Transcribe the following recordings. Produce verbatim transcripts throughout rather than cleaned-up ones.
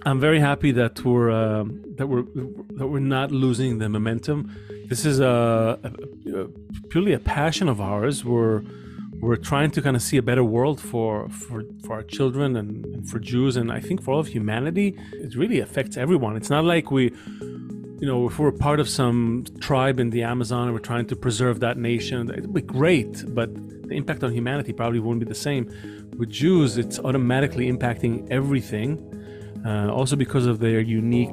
I'm very happy that we're uh, that we're that we're not losing the momentum. This is a, a, a purely a passion of ours. We're we're trying to kind of see a better world for for, for our children and, and for Jews, and I think for all of humanity. It really affects everyone. It's not like we, you know, if we're part of some tribe in the Amazon and we're trying to preserve that nation, it'd be great, but the impact on humanity probably won't be the same. With Jews, it's automatically impacting everything. Uh, also because of their unique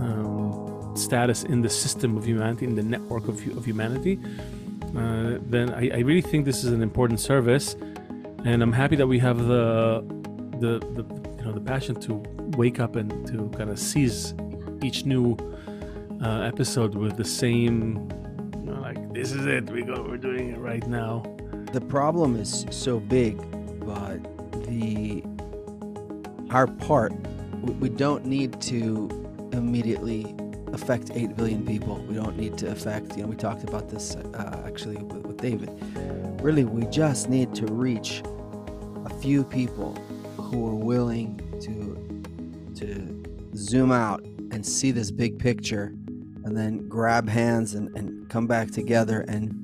um, status in the system of humanity, in the network of, of humanity, uh, then I, I really think this is an important service, and I'm happy that we have the, the the you know the passion to wake up and to kind of seize each new uh, episode with the same, you know, like, this is it, we go, we're doing it right now. The problem is so big, but the our part. We don't need to immediately affect eight billion people. We don't need to affect, you know, we talked about this uh, actually with, with David. Really, we just need to reach a few people who are willing to, to zoom out and see this big picture and then grab hands and, and come back together.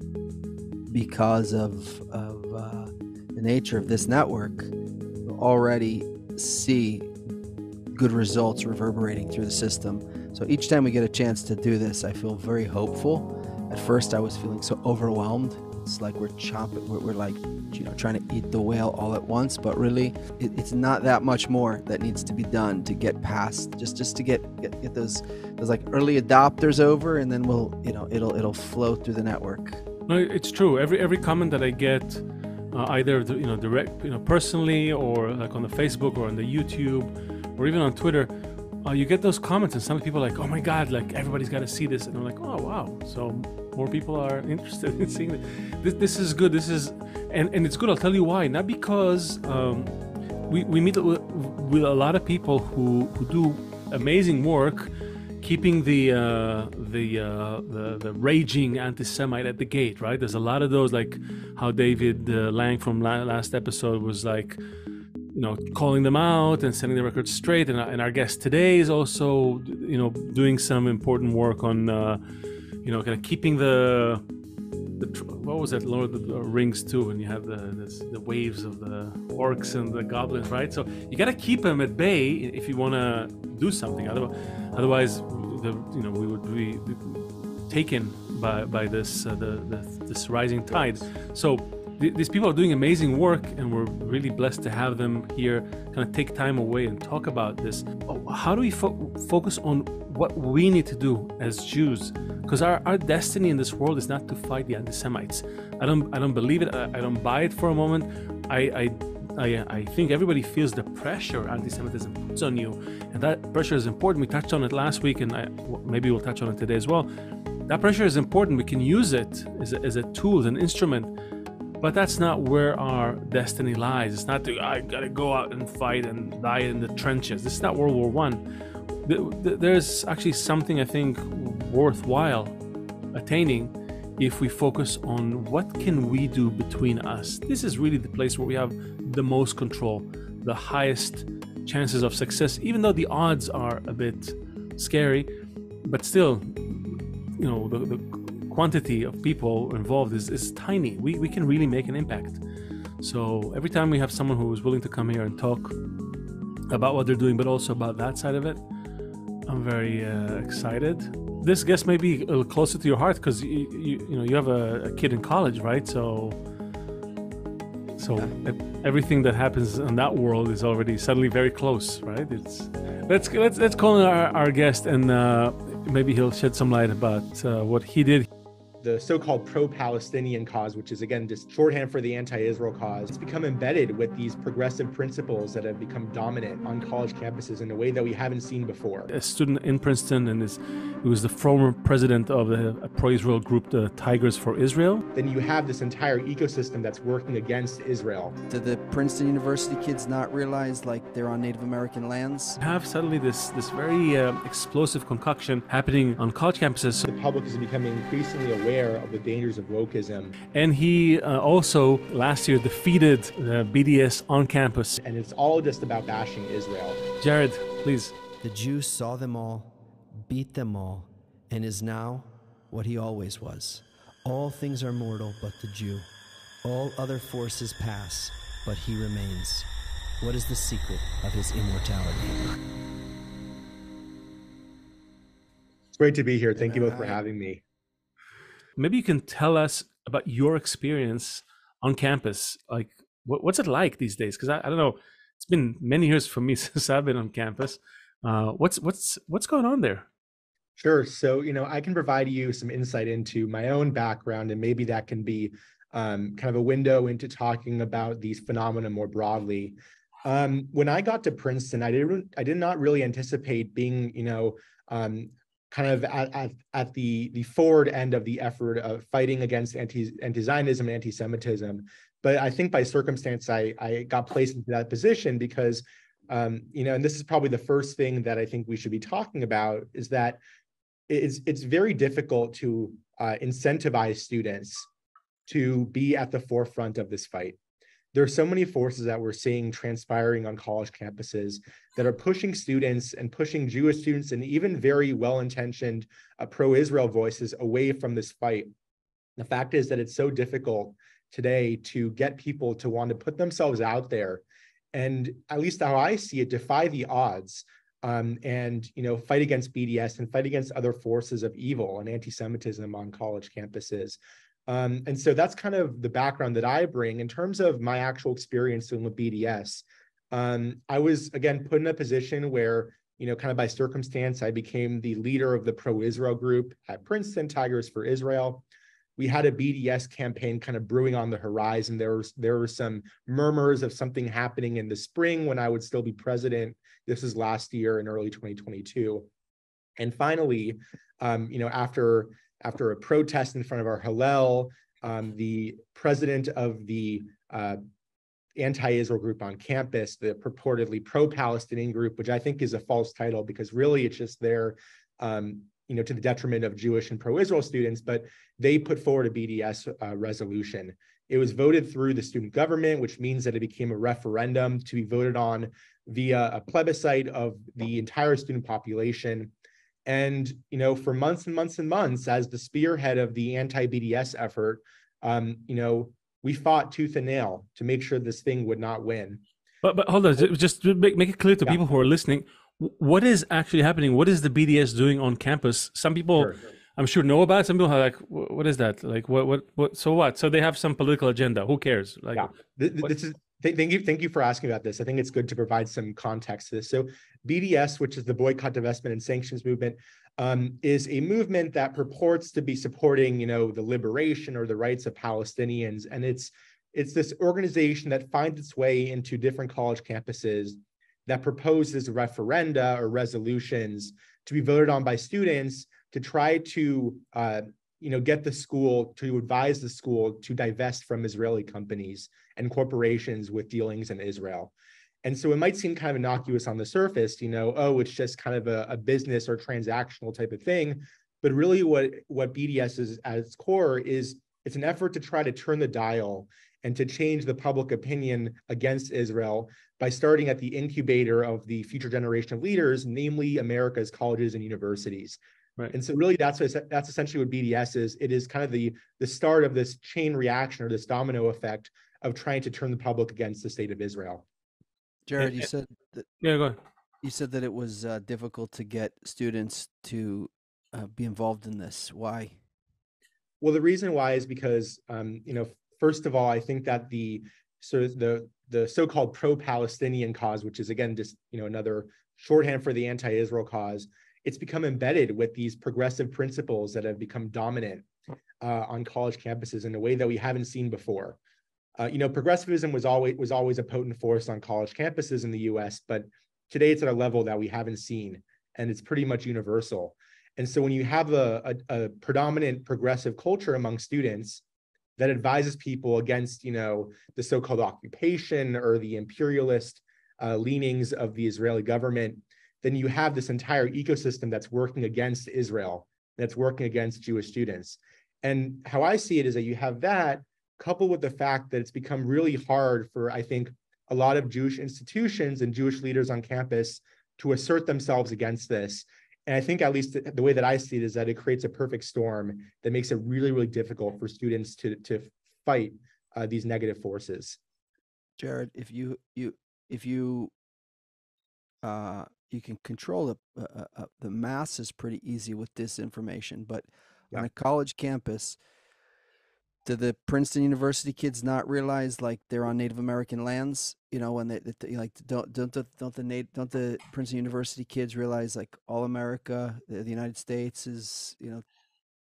And because of, of uh, the nature of this network, we'll already see good results reverberating through the system. So each time we get a chance to do this, I feel very hopeful. At first, I was feeling so overwhelmed. It's like we're chopping, we're, we're like, you know, trying to eat the whale all at once. But really, it, it's not that much more that needs to be done to get past, just just to get get, get those those like early adopters over, and then we'll, you know, it'll it'll flow through the network. No, it's true. Every every comment that I get, uh, either you know direct, you know, personally, or like on the Facebook or on the YouTube, or even on Twitter, uh, you get those comments, and some people are like, oh my God, like everybody's got to see this. And I'm like, oh, wow. So more people are interested in seeing it. This, this is good. This is, and, and it's good. I'll tell you why. Not because um, we, we meet with, with a lot of people who, who do amazing work, keeping the, uh, the, uh, the, the raging anti-Semite at the gate, right? There's a lot of those, like how David uh, Lang from la- last episode was like, you know, calling them out and setting the record straight. And, and our guest today is also, you know, doing some important work on, uh, you know, kind of keeping the, the what was that, Lord of the Rings too, when you have the this, the waves of the orcs and the goblins, right? So you got to keep them at bay if you want to do something. Otherwise, otherwise, the, you know, we would be taken by by this uh, the, the this rising tide. So these people are doing amazing work, and we're really blessed to have them here, kind of take time away and talk about this. How do we fo- focus on what we need to do as Jews? Because our, our destiny in this world is not to fight the anti-Semites. I don't I don't believe it. I, I don't buy it for a moment. I, I I I think everybody feels the pressure anti-Semitism puts on you, and that pressure is important. We touched on it last week, and I, maybe we'll touch on it today as well. That pressure is important. We can use it as a, as a tool, as an instrument. But that's not where our destiny lies. It's not to, I gotta go out and fight and die in the trenches. This is not World War One. There's actually something I think worthwhile attaining if we focus on what can we do between us. This is really the place where we have the most control, the highest chances of success, even though the odds are a bit scary, but still, you know, the, the quantity of people involved is, is tiny. We, we can really make an impact. So every time we have someone who is willing to come here and talk about what they're doing, but also about that side of it, I'm very uh, excited. This guest may be a little closer to your heart because you, you, you know you have a, a kid in college, right? So so yeah. Everything that happens in that world is already suddenly very close, right? It's let's let's let's call in our, our guest, and uh, maybe he'll shed some light about uh, what he did. The so-called pro-Palestinian cause, which is again just shorthand for the anti-Israel cause, it's become embedded with these progressive principles that have become dominant on college campuses in a way that we haven't seen before. A student in Princeton, and is, he was the former president of the pro-Israel group, the Tigers for Israel. Then you have this entire ecosystem that's working against Israel. Did the Princeton University kids not realize like they're on Native American lands? Have suddenly this this very uh, explosive concoction happening on college campuses. The public is becoming increasingly aware of the dangers of wokeism. And he uh, also last year defeated the B D S on campus. And it's all just about bashing Israel. Jared, please. The Jew saw them all, beat them all, and is now what he always was. All things are mortal but the Jew. All other forces pass, but he remains. What is the secret of his immortality? It's great to be here. Thank you both for having me. Maybe you can tell us about your experience on campus. Like, what, what's it like these days? Because I, I don't know, it's been many years for me since I've been on campus. Uh, what's what's what's going on there? Sure. So, you know, I can provide you some insight into my own background, and maybe that can be um, kind of a window into talking about these phenomena more broadly. Um, when I got to Princeton, I didn't, I did not really anticipate being, you know, um, kind of at, at, at the, the forward end of the effort of fighting against anti, anti-Zionism and anti-Semitism. But I think by circumstance, I, I got placed into that position because, um, you know, and this is probably the first thing that I think we should be talking about, is that it's, it's very difficult to uh, incentivize students to be at the forefront of this fight. There are so many forces that we're seeing transpiring on college campuses that are pushing students and pushing Jewish students and even very well-intentioned uh, pro-Israel voices away from this fight. The fact is that it's so difficult today to get people to want to put themselves out there and, at least how I see it, defy the odds um, and, you know, fight against B D S and fight against other forces of evil and anti-Semitism on college campuses. Um, and so that's kind of the background that I bring in terms of my actual experience dealing with B D S. Um, I was, again, put in a position where, you know, kind of by circumstance, I became the leader of the pro-Israel group at Princeton, Tigers for Israel. We had a B D S campaign kind of brewing on the horizon. There was, there were some murmurs of something happening in the spring when I would still be president. This is last year in early twenty twenty-two. And finally, um, you know, after After a protest in front of our Hillel, um, the president of the uh, anti-Israel group on campus, the purportedly pro-Palestinian group, which I think is a false title because really it's just there, um, you know, to the detriment of Jewish and pro-Israel students, but they put forward a B D S uh, resolution. It was voted through the student government, which means that it became a referendum to be voted on via a plebiscite of the entire student population. And, you know, for months and months and months, as the spearhead of the anti-B D S effort, um, you know, we fought tooth and nail to make sure this thing would not win. But but hold on, just to make, make it clear to Yeah. people who are listening, what is actually happening? What is the B D S doing on campus? Some people, Sure. I'm sure, know about it. Some people are like, what is that? Like, what, what, what? So what? So they have some political agenda. Who cares? Like, Yeah. Th- th- what- this is th- thank you thank you for asking about this. I think it's good to provide some context to this. So B D S, which is the Boycott, Divestment, and Sanctions Movement, um, is a movement that purports to be supporting, you know, the liberation or the rights of Palestinians, and it's it's this organization that finds its way into different college campuses that proposes referenda or resolutions to be voted on by students to try to uh, you know, get the school to advise the school to divest from Israeli companies and corporations with dealings in Israel. And so it might seem kind of innocuous on the surface, you know, oh, it's just kind of a, a business or transactional type of thing. But really what, what B D S is at its core is it's an effort to try to turn the dial and to change the public opinion against Israel by starting at the incubator of the future generation of leaders, namely America's colleges and universities. Right. And so really that's, what, that's essentially what B D S is. It is kind of the, the start of this chain reaction or this domino effect of trying to turn the public against the state of Israel. Jared, you said that yeah, go ahead. you said that it was uh, difficult to get students to uh, be involved in this. Why? Well, the reason why is because, um, you know, first of all, I think that the sort of the the so-called pro-Palestinian cause, which is again just you know another shorthand for the anti-Israel cause, it's become embedded with these progressive principles that have become dominant uh, on college campuses in a way that we haven't seen before. Uh, you know, progressivism was always was always a potent force on college campuses in the U S, but today it's at a level that we haven't seen, and it's pretty much universal. And so when you have a, a, a predominant progressive culture among students that advises people against, you know, the so-called occupation or the imperialist uh, leanings of the Israeli government, then you have this entire ecosystem that's working against Israel, that's working against Jewish students. And how I see it is that you have that coupled with the fact that it's become really hard for, I think, a lot of Jewish institutions and Jewish leaders on campus to assert themselves against this. And I think at least the, the way that I see it is that it creates a perfect storm that makes it really, really difficult for students to, to fight uh, these negative forces. Jared, if you you if you uh, you can control the uh, uh, the masses pretty easy with disinformation, but Yeah. on a college campus, do the Princeton University kids not realize like they're on Native American lands? You know, when they, they like don't don't the, don't the Nat- don't the Princeton University kids realize like all America, the, the United States is, you know,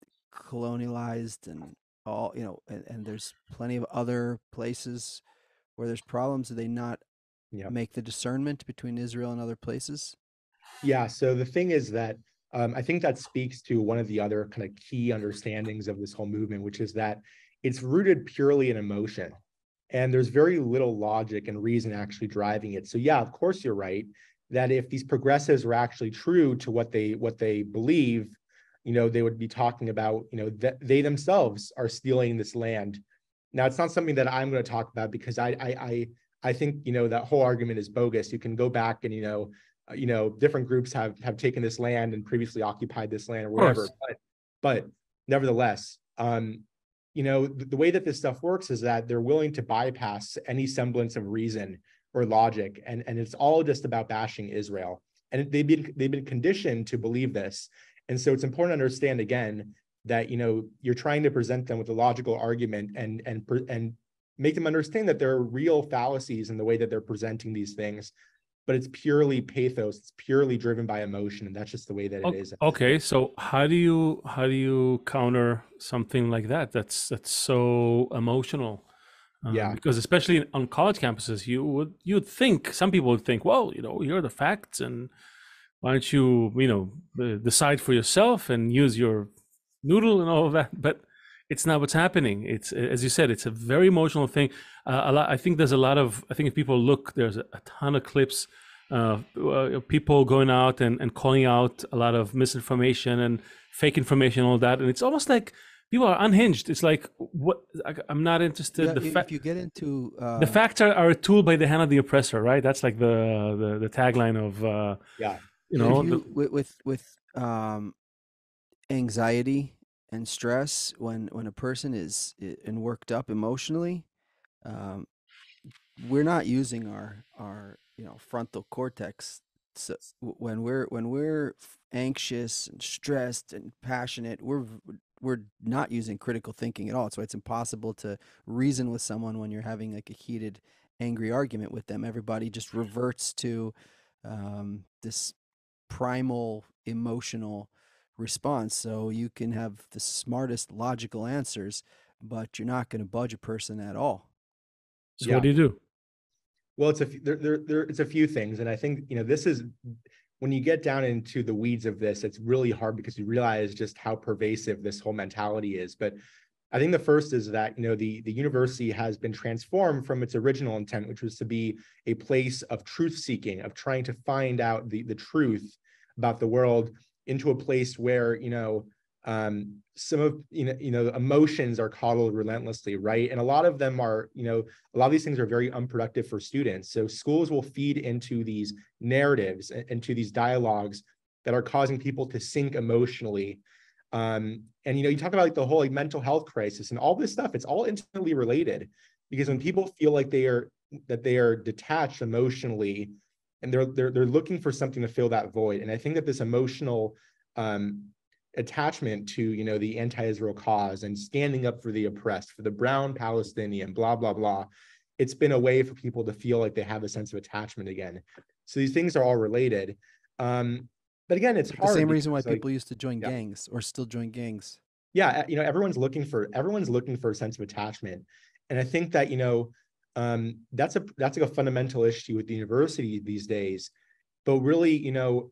colonialized, and all, you know, and, and there's plenty of other places where there's problems? Do they not Yeah. make the discernment between Israel and other places? Yeah. So the thing is that um, I think that speaks to one of the other kind of key understandings of this whole movement, which is that it's rooted purely in emotion. And there's very little logic and reason actually driving it. So yeah, of course you're right that if these progressives were actually true to what they what they believe, you know, they would be talking about, you know, that they themselves are stealing this land. Now, it's not something that I'm going to talk about because I I I, I think, you know, that whole argument is bogus. You can go back and, you know, uh, you know, different groups have have taken this land and previously occupied this land or whatever. But but nevertheless, um, you know, the, the way that this stuff works is that they're willing to bypass any semblance of reason or logic, and and it's all just about bashing Israel. And they've been they've been conditioned to believe this. And so it's important to understand again that, you know, you're trying to present them with a logical argument and and and make them understand that there are real fallacies in the way that they're presenting these things, but it's purely pathos, it's purely driven by emotion, and that's just the way that it is. Okay, so how do you how do you counter something like that? That's that's so emotional. Um, Yeah. Because especially on college campuses, you would you'd think some people would think, well, you know, here are the facts, and why don't you, you know, uh, decide for yourself and use your noodle and all of that? But it's not what's happening. It's, as you said, it's a very emotional thing. Uh, a lot, I think there's a lot of, I think if people look, there's a, a ton of clips, uh, uh, people going out and, and calling out a lot of misinformation and fake information and all that. And it's almost like people are unhinged. It's like, what? I, I'm not interested. Yeah, the if fa- you get into uh, the facts are, are a tool by the hand of the oppressor, right? That's like the the, the tagline of, uh, Yeah. you know, if the, you, with with, with um, anxiety and stress, when when a person is i- and worked up emotionally, um, we're not using our our you know frontal cortex. So w- when we're when we're f- anxious and stressed and passionate, we're v- we're not using critical thinking at all. So it's impossible to reason with someone when you're having like a heated, angry argument with them. Everybody just reverts to um, this primal emotional response. So you can have the smartest logical answers, but you're not going to budge a person at all. so Yeah. what do you do? Well, it's a f- there, there, there, it's a few things, and I think, you know, this is when you get down into the weeds of this, it's really hard because you realize just how pervasive this whole mentality is. But I think the first is that, you know, the the university has been transformed from its original intent, which was to be a place of truth seeking, of trying to find out the the truth about the world, into a place where, you know, um, some of, you know, you know, emotions are coddled relentlessly, right? And a lot of them are, you know, a lot of these things are very unproductive for students. So schools will feed into these narratives, into these dialogues that are causing people to sink emotionally. Um, and, you know, you talk about like the whole like mental health crisis and all this stuff, it's all intimately related, because when people feel like they are, that they are detached emotionally, and they're, they're, they're looking for something to fill that void. And I think that this emotional, um, attachment to, you know, the anti-Israel cause and standing up for the oppressed, for the brown Palestinian, blah, blah, blah. It's been a way for people to feel like they have a sense of attachment again. So these things are all related. Um, but again, it's The hard. same reason why because, like, people used to join yeah. gangs or still join gangs. yeah, you know, everyone's looking for, everyone's looking for a sense of attachment. And I think that, you know, um, that's a, that's like a fundamental issue with the university these days. But really, you know,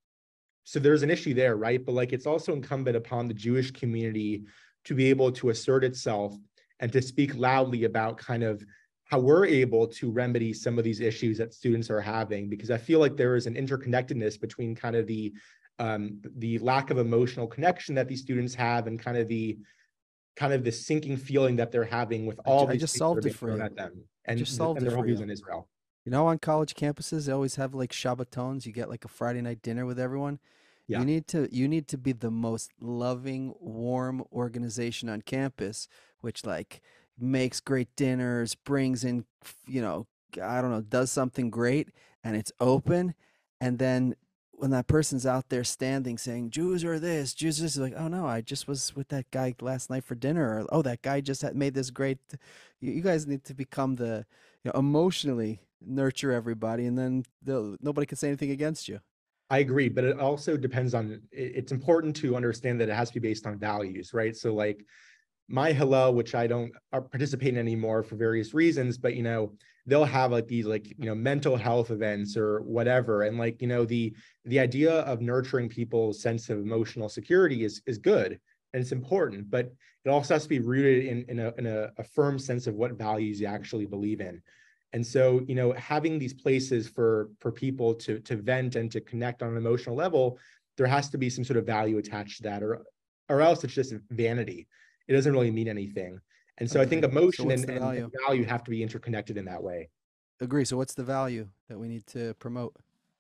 so there's an issue there, right? But like, it's also incumbent upon the Jewish community to be able to assert itself and to speak loudly about kind of how we're able to remedy some of these issues that students are having, because I feel like there is an interconnectedness between kind of the um, the lack of emotional connection that these students have and kind of the kind of the sinking feeling that they're having with all I these just things that are solved it being for thrown you. at them, I and, just solved and it their whole for views you. on Israel. You know, on college campuses, they always have like Shabbatones. You get like a Friday night dinner with everyone. You Yeah. need to you need to be the most loving, warm organization on campus, which like makes great dinners, brings in, f- you know, I don't know, does something great, and it's open. And then when that person's out there standing saying Jews are this, Jews are this, like, oh no, I just was with that guy last night for dinner, or oh that guy just had made this great. You, you guys need to become the, you know, emotionally nurture everybody, and then they'll- nobody can say anything against you. I agree, but it also depends on, it- it's important to understand that it has to be based on values, right? So like my Hillel, which I don't uh, participate in anymore for various reasons, but you know, they'll have like these like, you know, mental health events or whatever. And like, you know, the the idea of nurturing people's sense of emotional security is is good and it's important, but it also has to be rooted in, in, a, in a, a firm sense of what values you actually believe in. And so, you know, having these places for for people to to vent and to connect on an emotional level, there has to be some sort of value attached to that, or or else it's just vanity. It doesn't really mean anything. And so I think Agree. So emotion what's and, the and, and value? value have to be interconnected in that way. Agree. So what's the value that we need to promote?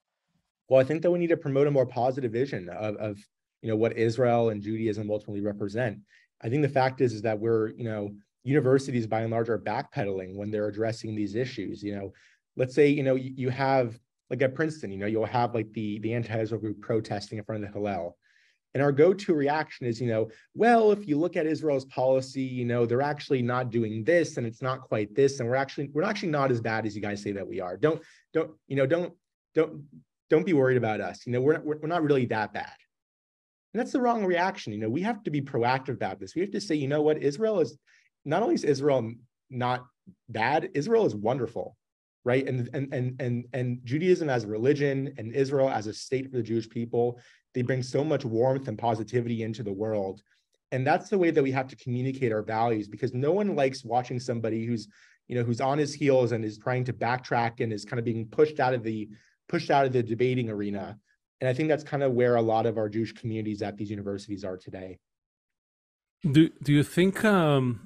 Well, I think that we need to promote a more positive vision of, of you know, what Israel and Judaism ultimately represent. I think the fact is, is that we're, you know, universities by and large are backpedaling when they're addressing these issues. You know, let's say, you know, you, you have like at Princeton, you know, you'll have like the, the anti-Israel group protesting in front of the Hillel. And our go-to reaction is, you know, well, if you look at Israel's policy, you know, they're actually not doing this and it's not quite this. And we're actually, we're actually not as bad as you guys say that we are. Don't, don't, you know, don't, don't, don't be worried about us. You know, we're, we're, we're not really that bad. And that's the wrong reaction. You know, we have to be proactive about this. We have to say, you know what, Israel is, not only is Israel not bad, Israel is wonderful, right? And, and, and, and, and Judaism as a religion and Israel as a state for the Jewish people, they bring so much warmth and positivity into the world. And that's the way that we have to communicate our values, because no one likes watching somebody who's, you know, who's on his heels and is trying to backtrack and is kind of being pushed out of the, pushed out of the debating arena. And I think that's kind of where a lot of our Jewish communities at these universities are today. Do do you think um,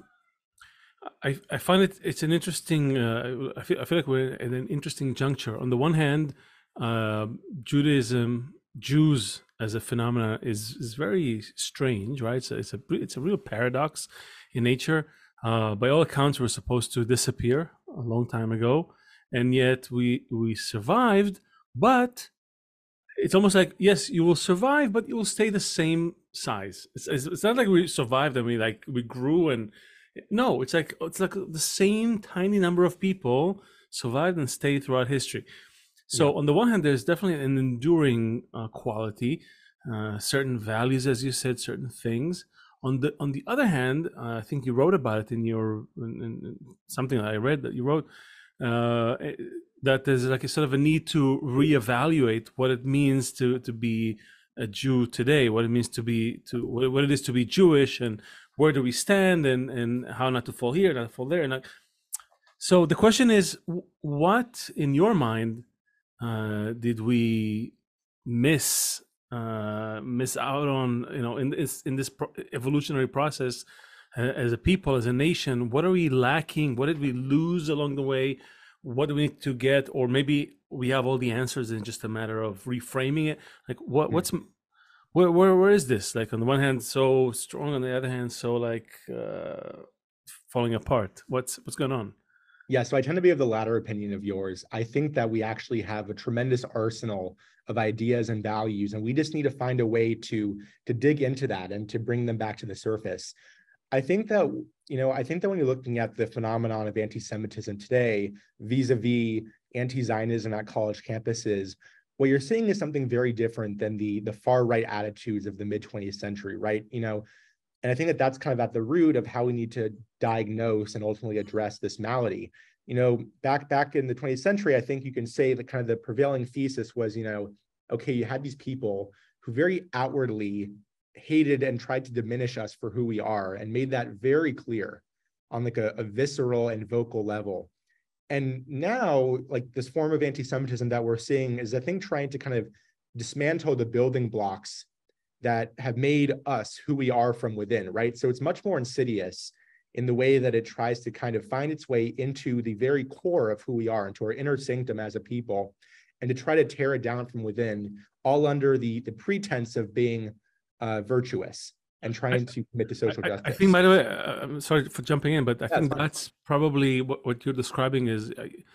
I, I find it it's an interesting uh, I feel I feel like we're at an interesting juncture. On the one hand, uh, Judaism, Jews as a phenomenon is is very strange, right? So it's a it's a real paradox in nature. Uh, by all accounts, we're supposed to disappear a long time ago, and yet we we survived. But it's almost like, yes, you will survive, but you will stay the same size. It's, it's, it's not like we survived and we like we grew, and no, it's like it's like the same tiny number of people survived and stayed throughout history. So Yeah. on the one hand, there's definitely an enduring uh, quality, uh, certain values, as you said, certain things. On the on the other hand, uh, I think you wrote about it in your in, in something that I read that you wrote, uh, eh, that there's like a sort of a need to reevaluate what it means to to be a Jew today, what it means to be to what, what it is to be Jewish, and where do we stand, and and how not to fall here, not to fall there. And like, so the question is, what in your mind uh, did we miss uh, miss out on? You know, in this in this pro- evolutionary process, uh, as a people, as a nation, what are we lacking? What did we lose along the way? What do we need to get? Or maybe we have all the answers and just a matter of reframing it. Like, what Hmm. what's where where where is this? Like, on the one hand, so strong, on the other hand, so like uh, falling apart. What's what's going on? Yeah, so I tend to be of the latter opinion of yours. I think that we actually have a tremendous arsenal of ideas and values, and we just need to find a way to to dig into that and to bring them back to the surface. I think that, you know, I think that when you're looking at the phenomenon of anti-Semitism today, vis-a-vis anti-Zionism at college campuses, what you're seeing is something very different than the the far right attitudes of the mid twentieth century, right? You know, and I think that that's kind of at the root of how we need to diagnose and ultimately address this malady. You know, back back in the twentieth century, I think you can say that kind of the prevailing thesis was, you know, okay, you had these people who very outwardly hated and tried to diminish us for who we are and made that very clear on like a, a visceral and vocal level. And now, like this form of anti-Semitism that we're seeing is, I think, trying to kind of dismantle the building blocks that have made us who we are from within, right? So it's much more insidious. in the way that it tries to kind of find its way into the very core of who we are, into our inner sanctum as a people, and to try to tear it down from within, all under the, the pretense of being uh, virtuous and trying to commit to social I, justice. I think, by the way, uh, I'm sorry for jumping in, but I Yeah, think fine. that's probably what, what you're describing is,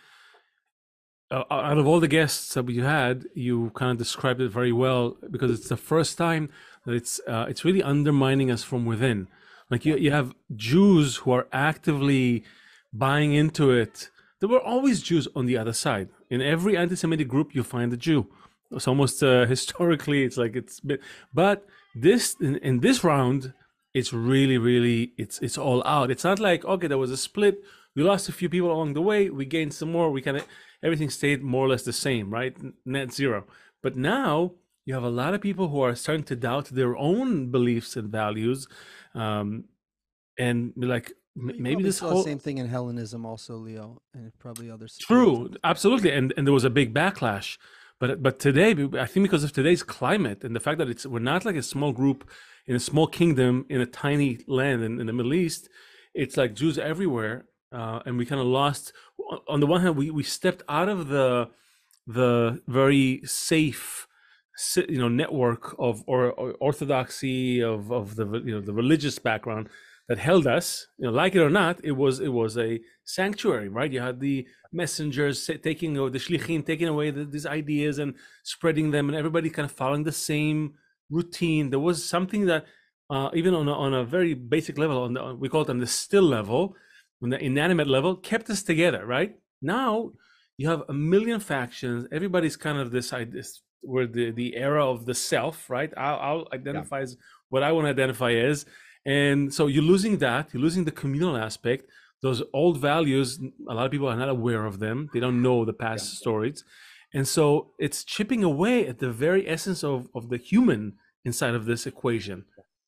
uh, out of all the guests that we had, you kind of described it very well, because it's the first time that it's uh, it's really undermining us from within. Like you, you have Jews who are actively buying into it. There were always Jews on the other side. In every anti-Semitic group, you find a Jew. It's almost uh, historically, it's like it's been, but this in, in this round, it's really, really, it's it's all out. It's not like, okay, there was a split. We lost a few people along the way. We gained some more. We kind of, everything stayed more or less the same, right? Net zero. But now you have a lot of people who are starting to doubt their own beliefs and values, um, and be like, You maybe probably this saw whole the same thing in Hellenism also, Leo, and probably others. true, absolutely, and and there was a big backlash. But but today, I think because of today's climate and the fact that it's we're not like a small group in a small kingdom in a tiny land in, in the Middle East, it's like Jews everywhere, uh, and we kind of lost. On the one hand, we we stepped out of the the very safe, you know, network of or, or orthodoxy of of the you know the religious background that held us, you know, like it or not, it was it was a sanctuary, right? You had the messengers taking or the shlichim taking away the, these ideas and spreading them, and everybody kind of following the same routine. There was something that uh, even on a, on a very basic level, on the, we call it on the still level, on the inanimate level, kept us together, right? Now you have a million factions. Everybody's kind of this idea. We're the the era of the self, right? I'll, I'll identify yeah. as what I want to identify as. And so you're losing that, you're losing the communal aspect. Those old values, a lot of people are not aware of them. They don't know the past yeah. stories. And so it's chipping away at the very essence of, of the human inside of this equation.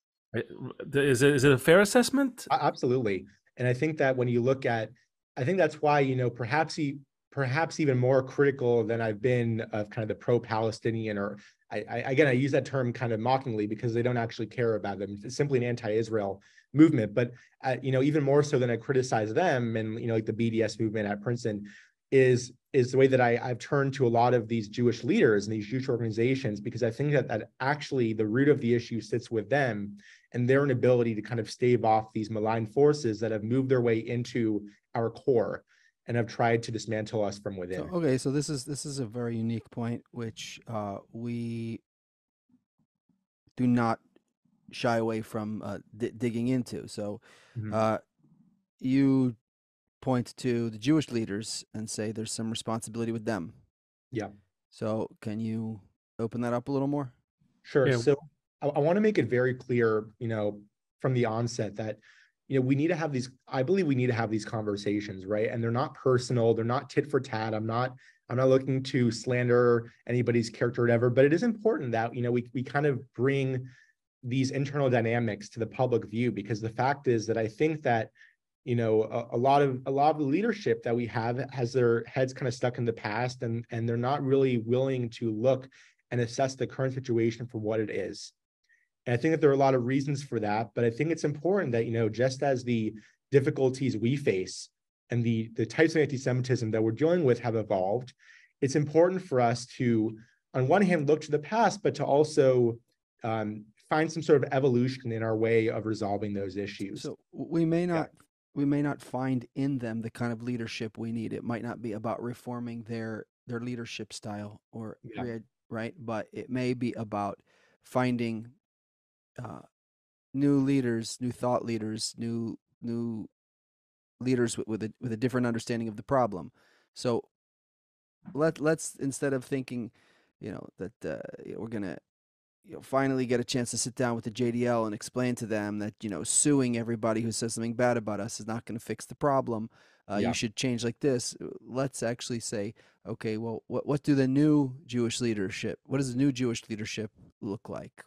Is it, is it a fair assessment? Absolutely. And I think that when you look at, I think that's why, you know, perhaps he, perhaps even more critical than I've been of kind of the pro-Palestinian, or I, I, again, I use that term kind of mockingly because they don't actually care about them. It's simply an anti-Israel movement. But, uh, you know, even more so than I criticize them and, you know, like the B D S movement at Princeton is, is the way that I, I've turned to a lot of these Jewish leaders and these Jewish organizations, because I think that, that actually the root of the issue sits with them and their inability to kind of stave off these malign forces that have moved their way into our core and have tried to dismantle us from within. So, okay, so this is this is a very unique point, which uh, we do not shy away from uh, d- digging into. So, mm-hmm. uh, you point to the Jewish leaders and say there's some responsibility with them. Yeah. So, can you open that up a little more? Sure. Yeah. So, I, I want to make it very clear, you know, from the onset that, you know, we need to have these, I believe we need to have these conversations, right? And they're not personal, they're not tit for tat. I'm not, I'm not looking to slander anybody's character or whatever, but it is important that, you know, we, we kind of bring these internal dynamics to the public view, because the fact is that I think that, you know, a, a lot of, a lot of the leadership that we have has their heads kind of stuck in the past, and, and they're not really willing to look and assess the current situation for what it is. And I think that there are a lot of reasons for that, but I think it's important that, you know, just as the difficulties we face and the, the types of anti-Semitism that we're dealing with have evolved, it's important for us to, on one hand, look to the past, but to also um, find some sort of evolution in our way of resolving those issues. So we may not, yeah. we may not find in them the kind of leadership we need. It might not be about reforming their, their leadership style or, yeah. right, but it may be about finding Uh, new leaders, new thought leaders, new new leaders with, with a with a different understanding of the problem. So let let's instead of thinking, you know, that uh, we're gonna, you know, finally get a chance to sit down with the J D L and explain to them that, you know, suing everybody who says something bad about us is not going to fix the problem. Uh, yeah. You should change like this. Let's actually say, okay, well, what what do the new Jewish leadership? What does the new Jewish leadership look like?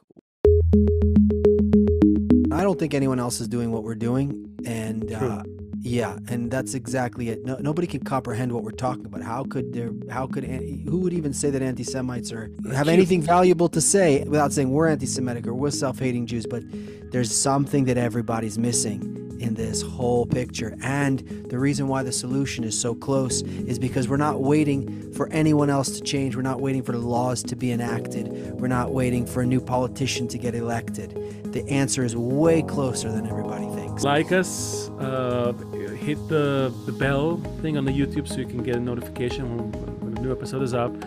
I don't think anyone else is doing what we're doing, and uh, yeah, and that's exactly it. No, nobody can comprehend what we're talking about. How could there? How could? Who would even say that anti-Semites are have anything valuable to say without saying we're anti-Semitic or we're self-hating Jews? But there's something that everybody's missing, in this whole picture. And the reason why the solution is so close is because we're not waiting for anyone else to change. We're not waiting for the laws to be enacted. We're not waiting for a new politician to get elected. The answer is way closer than everybody thinks. Like us, uh, hit the, the bell thing on the YouTube so you can get a notification when, when a new episode is up.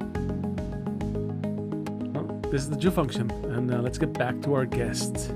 This is the Jew Function, and uh, let's get back to our guest.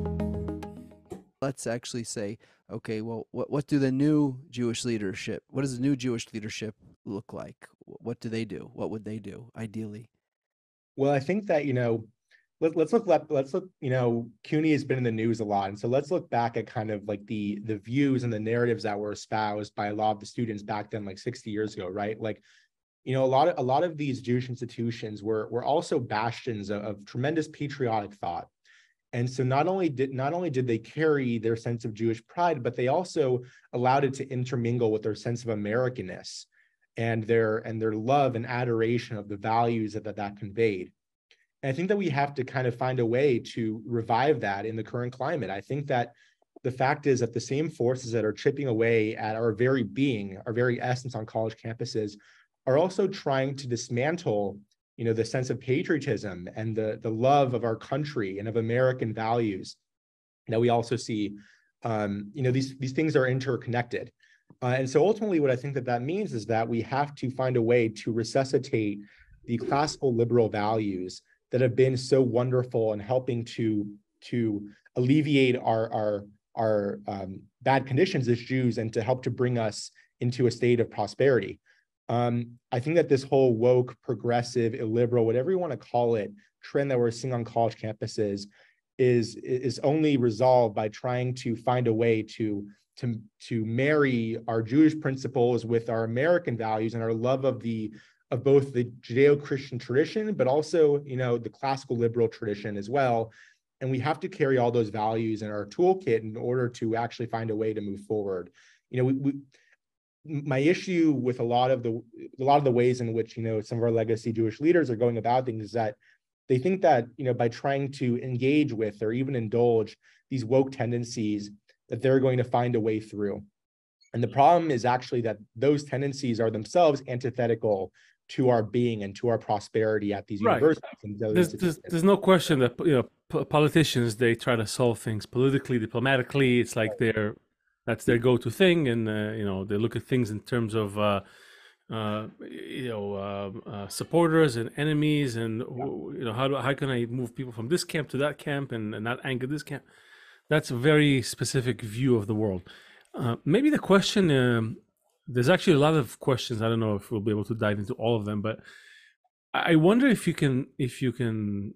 Let's actually say, okay, well, what, what do the new Jewish leadership, what does the new Jewish leadership look like? What do they do? What would they do, ideally? Well, I think that, you know, let, let's look, let, let's look, you know, CUNY has been in the news a lot. And so let's look back at kind of like the, the views and the narratives that were espoused by a lot of the students back then, like sixty years ago, right? Like, you know, a lot of a lot of these Jewish institutions were were also bastions of, of tremendous patriotic thought, and so not only did not only did they carry their sense of Jewish pride, but they also allowed it to intermingle with their sense of Americanness and their and their love and adoration of the values that that, that conveyed. And I think that we have to kind of find a way to revive that in the current climate. I think that the fact is that the same forces that are chipping away at our very being, our very essence on college campuses, are also trying to dismantle, you know, the sense of patriotism and the, the love of our country and of American values that we also see. Um, you know, these, these things are interconnected. Uh, and so ultimately what I think that that means is that we have to find a way to resuscitate the classical liberal values that have been so wonderful in helping to, to alleviate our, our, our um, bad conditions as Jews and to help to bring us into a state of prosperity. Um, I think that this whole woke, progressive, illiberal, whatever you want to call it, trend that we're seeing on college campuses is, is only resolved by trying to find a way to, to, to marry our Jewish principles with our American values and our love of the of both the Judeo-Christian tradition, but also, you know, the classical liberal tradition as well. And we have to carry all those values in our toolkit in order to actually find a way to move forward. You know, we, we my issue with a lot of the a lot of the ways in which, you know, some of our legacy Jewish leaders are going about things is that they think that, you know, by trying to engage with or even indulge these woke tendencies, that they're going to find a way through. And the problem is actually that those tendencies are themselves antithetical to our being and to our prosperity at these Right. universities. And there's, there's, there's no question that, you know, p- politicians, they try to solve things politically, diplomatically. It's like they're that's their go-to thing, and uh, you know, they look at things in terms of uh, uh, you know uh, uh, supporters and enemies, and you know, how do how can I move people from this camp to that camp and, and not anger this camp? That's a very specific view of the world. Uh, maybe the question, um, there's actually a lot of questions. I don't know if we'll be able to dive into all of them, but I wonder if you can if you can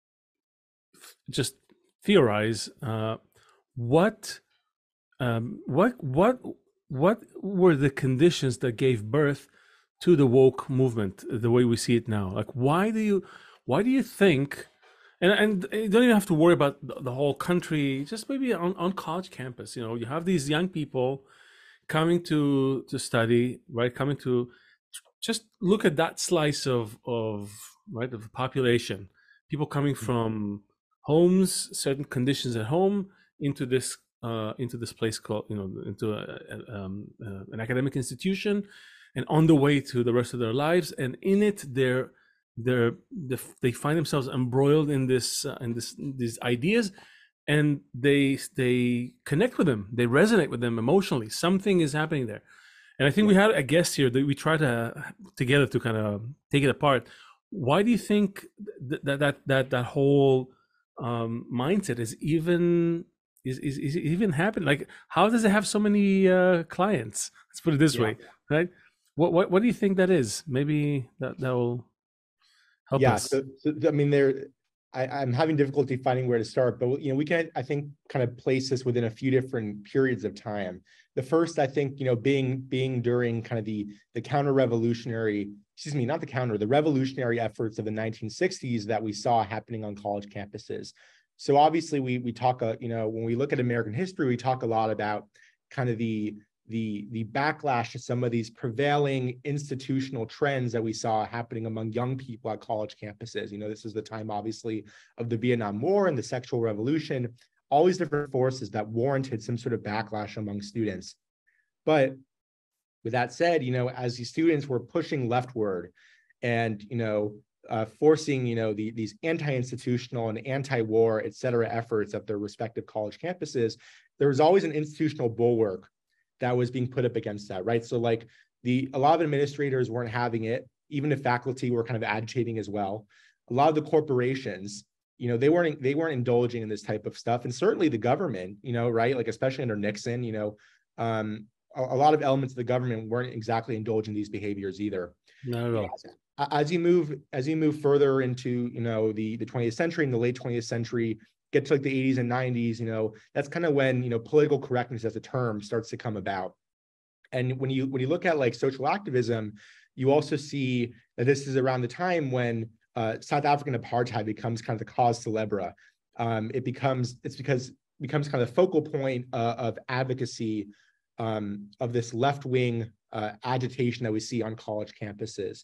just theorize uh, what. Um, what what what were the conditions that gave birth to the woke movement the way we see it now? Like, why do you why do you think? And and you don't even have to worry about the, the whole country. Just maybe on, on college campus, you know, you have these young people coming to to study, right? Coming to just look at that slice of of right of the population. People coming from homes, certain conditions at home, into this. Uh, into this place called, you know, into a, a, um, uh, an academic institution, and on the way to the rest of their lives, and in it, they're they're they find themselves embroiled in this uh, in this these ideas, and they they connect with them, they resonate with them emotionally. Something is happening there, and I think we had a guest here that we try to together to kind of take it apart. Why do you think that that that that, that whole um, mindset is even Is, is is it even happen? Like, how does it have so many uh, clients? Let's put it this yeah. way, right? What what what do you think that is? Maybe that that will help yeah, us. So, so I mean, there, I, I'm having difficulty finding where to start, but you know, we can, I think, kind of place this within a few different periods of time. The first, I think, you know, being being during kind of the the counter-revolutionary, excuse me, not the counter, the revolutionary efforts of the nineteen sixties that we saw happening on college campuses. So obviously we we talk, uh, you know, when we look at American history, we talk a lot about kind of the the the backlash to some of these prevailing institutional trends that we saw happening among young people at college campuses. You know, this is the time, obviously, of the Vietnam War and the sexual revolution. all these different forces that warranted some sort of backlash among students. But with that said, you know, as the students were pushing leftward and, you know, uh, forcing, you know, the, these anti-institutional and anti-war, et cetera, efforts of their respective college campuses, there was always an institutional bulwark that was being put up against that, right? So like the, a lot of administrators weren't having it, even if faculty were kind of agitating as well. A lot of the corporations, you know, they weren't, they weren't indulging in this type of stuff. And certainly the government, you know, right? Like, especially under Nixon, you know, um, a, a lot of elements of the government weren't exactly indulging these behaviors either. Not at all. As you move, as you move further into, you know, the, the twentieth century and the late twentieth century, get to like the eighties and nineties, you know, that's kind of when, you know, political correctness as a term starts to come about. And when you, when you look at like social activism, you also see that this is around the time when uh, South African apartheid becomes kind of the cause célèbre. Um, it becomes, it's because becomes kind of the focal point uh, of advocacy um, of this left-wing uh, agitation that we see on college campuses.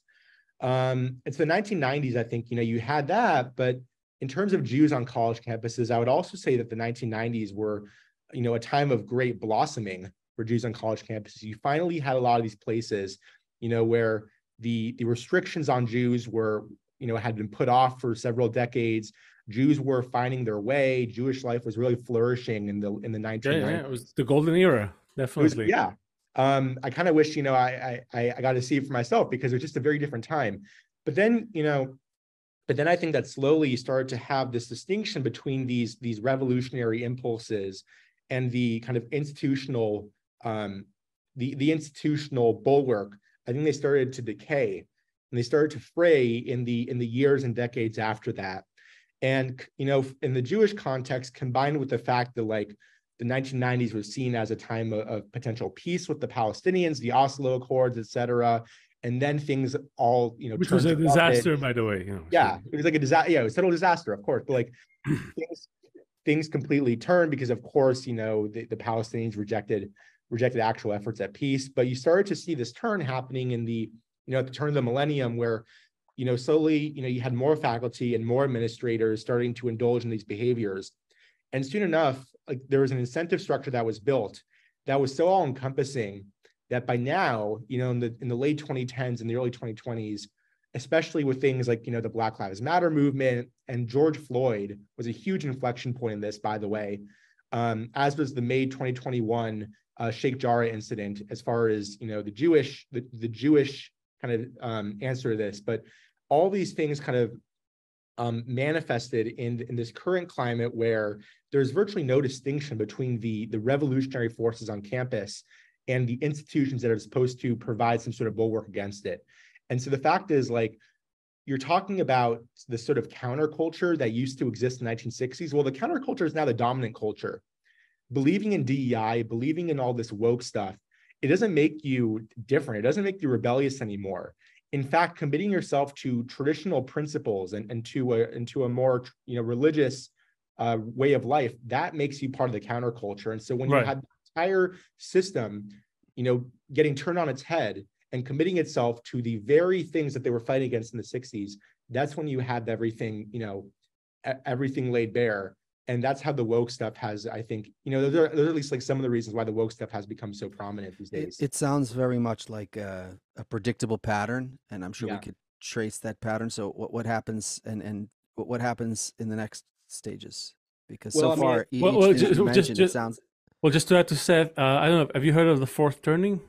Um, it's the nineteen nineties, I think, you know, you had that, but in terms of Jews on college campuses, I would also say that the nineteen nineties were, you know, a time of great blossoming for Jews on college campuses. You finally had a lot of these places, you know, where the, the restrictions on Jews were, you know, had been put off for several decades. Jews were finding their way. Jewish life was really flourishing in the in the nineteen nineties. Yeah, yeah, it was the golden era, definitely. Was, yeah. Um, I kind of wish, you know, I, I I got to see it for myself because it was just a very different time. But then, you know, but then I think that slowly you started to have this distinction between these, these revolutionary impulses and the kind of institutional, um, the, the institutional bulwark. I think they started to decay and they started to fray in the, in the years and decades after that. And, you know, in the Jewish context, combined with the fact that like the nineteen nineties was seen as a time of, of potential peace with the Palestinians, the Oslo Accords, et cetera. And then things all, you know, which was a disaster, by the way. You know, yeah, so. it was like a disaster. Yeah, it was a total disaster, of course. But like things, things completely turned because, of course, you know, the, the Palestinians rejected rejected actual efforts at peace. But you started to see this turn happening in the, you know, at the turn of the millennium, where, you know, slowly, you know, you had more faculty and more administrators starting to indulge in these behaviors. And soon enough, like there was an incentive structure that was built that was so all encompassing that by now, you know, in the in the late twenty tens and the early twenty twenties, especially with things like, you know, the Black Lives Matter movement, and George Floyd was a huge inflection point in this, by the way, um, as was the May twenty twenty-one uh, Sheikh Jarrah incident, as far as, you know, the Jewish, the, the Jewish kind of um, answer to this. But all these things kind of um, manifested in, in this current climate where there's virtually no distinction between the, the revolutionary forces on campus and the institutions that are supposed to provide some sort of bulwark against it. And so the fact is, like, you're talking about the sort of counterculture that used to exist in the nineteen sixties. Well, the counterculture is now the dominant culture. Believing in D E I, believing in all this woke stuff, it doesn't make you different. It doesn't make you rebellious anymore. In fact, committing yourself to traditional principles and, and to a, into a more, you know, religious uh, way of life, that makes you part of the counterculture. And so when right. you have the entire system, you know, getting turned on its head and committing itself to the very things that they were fighting against in the sixties, that's when you have everything, you know, everything laid bare. And that's how the woke stuff has, I think, you know, those are, those are at least like some of the reasons why the woke stuff has become so prominent these days. It, it sounds very much like a, a predictable pattern, and I'm sure yeah. we could trace that pattern. So what, what happens and, and what, what happens in the next stages? Because well, so I mean, far, each well, well, thing just, you mentioned, just, just, it sounds... Well, just to add to Seth, uh, I don't know, have you heard of the fourth turning?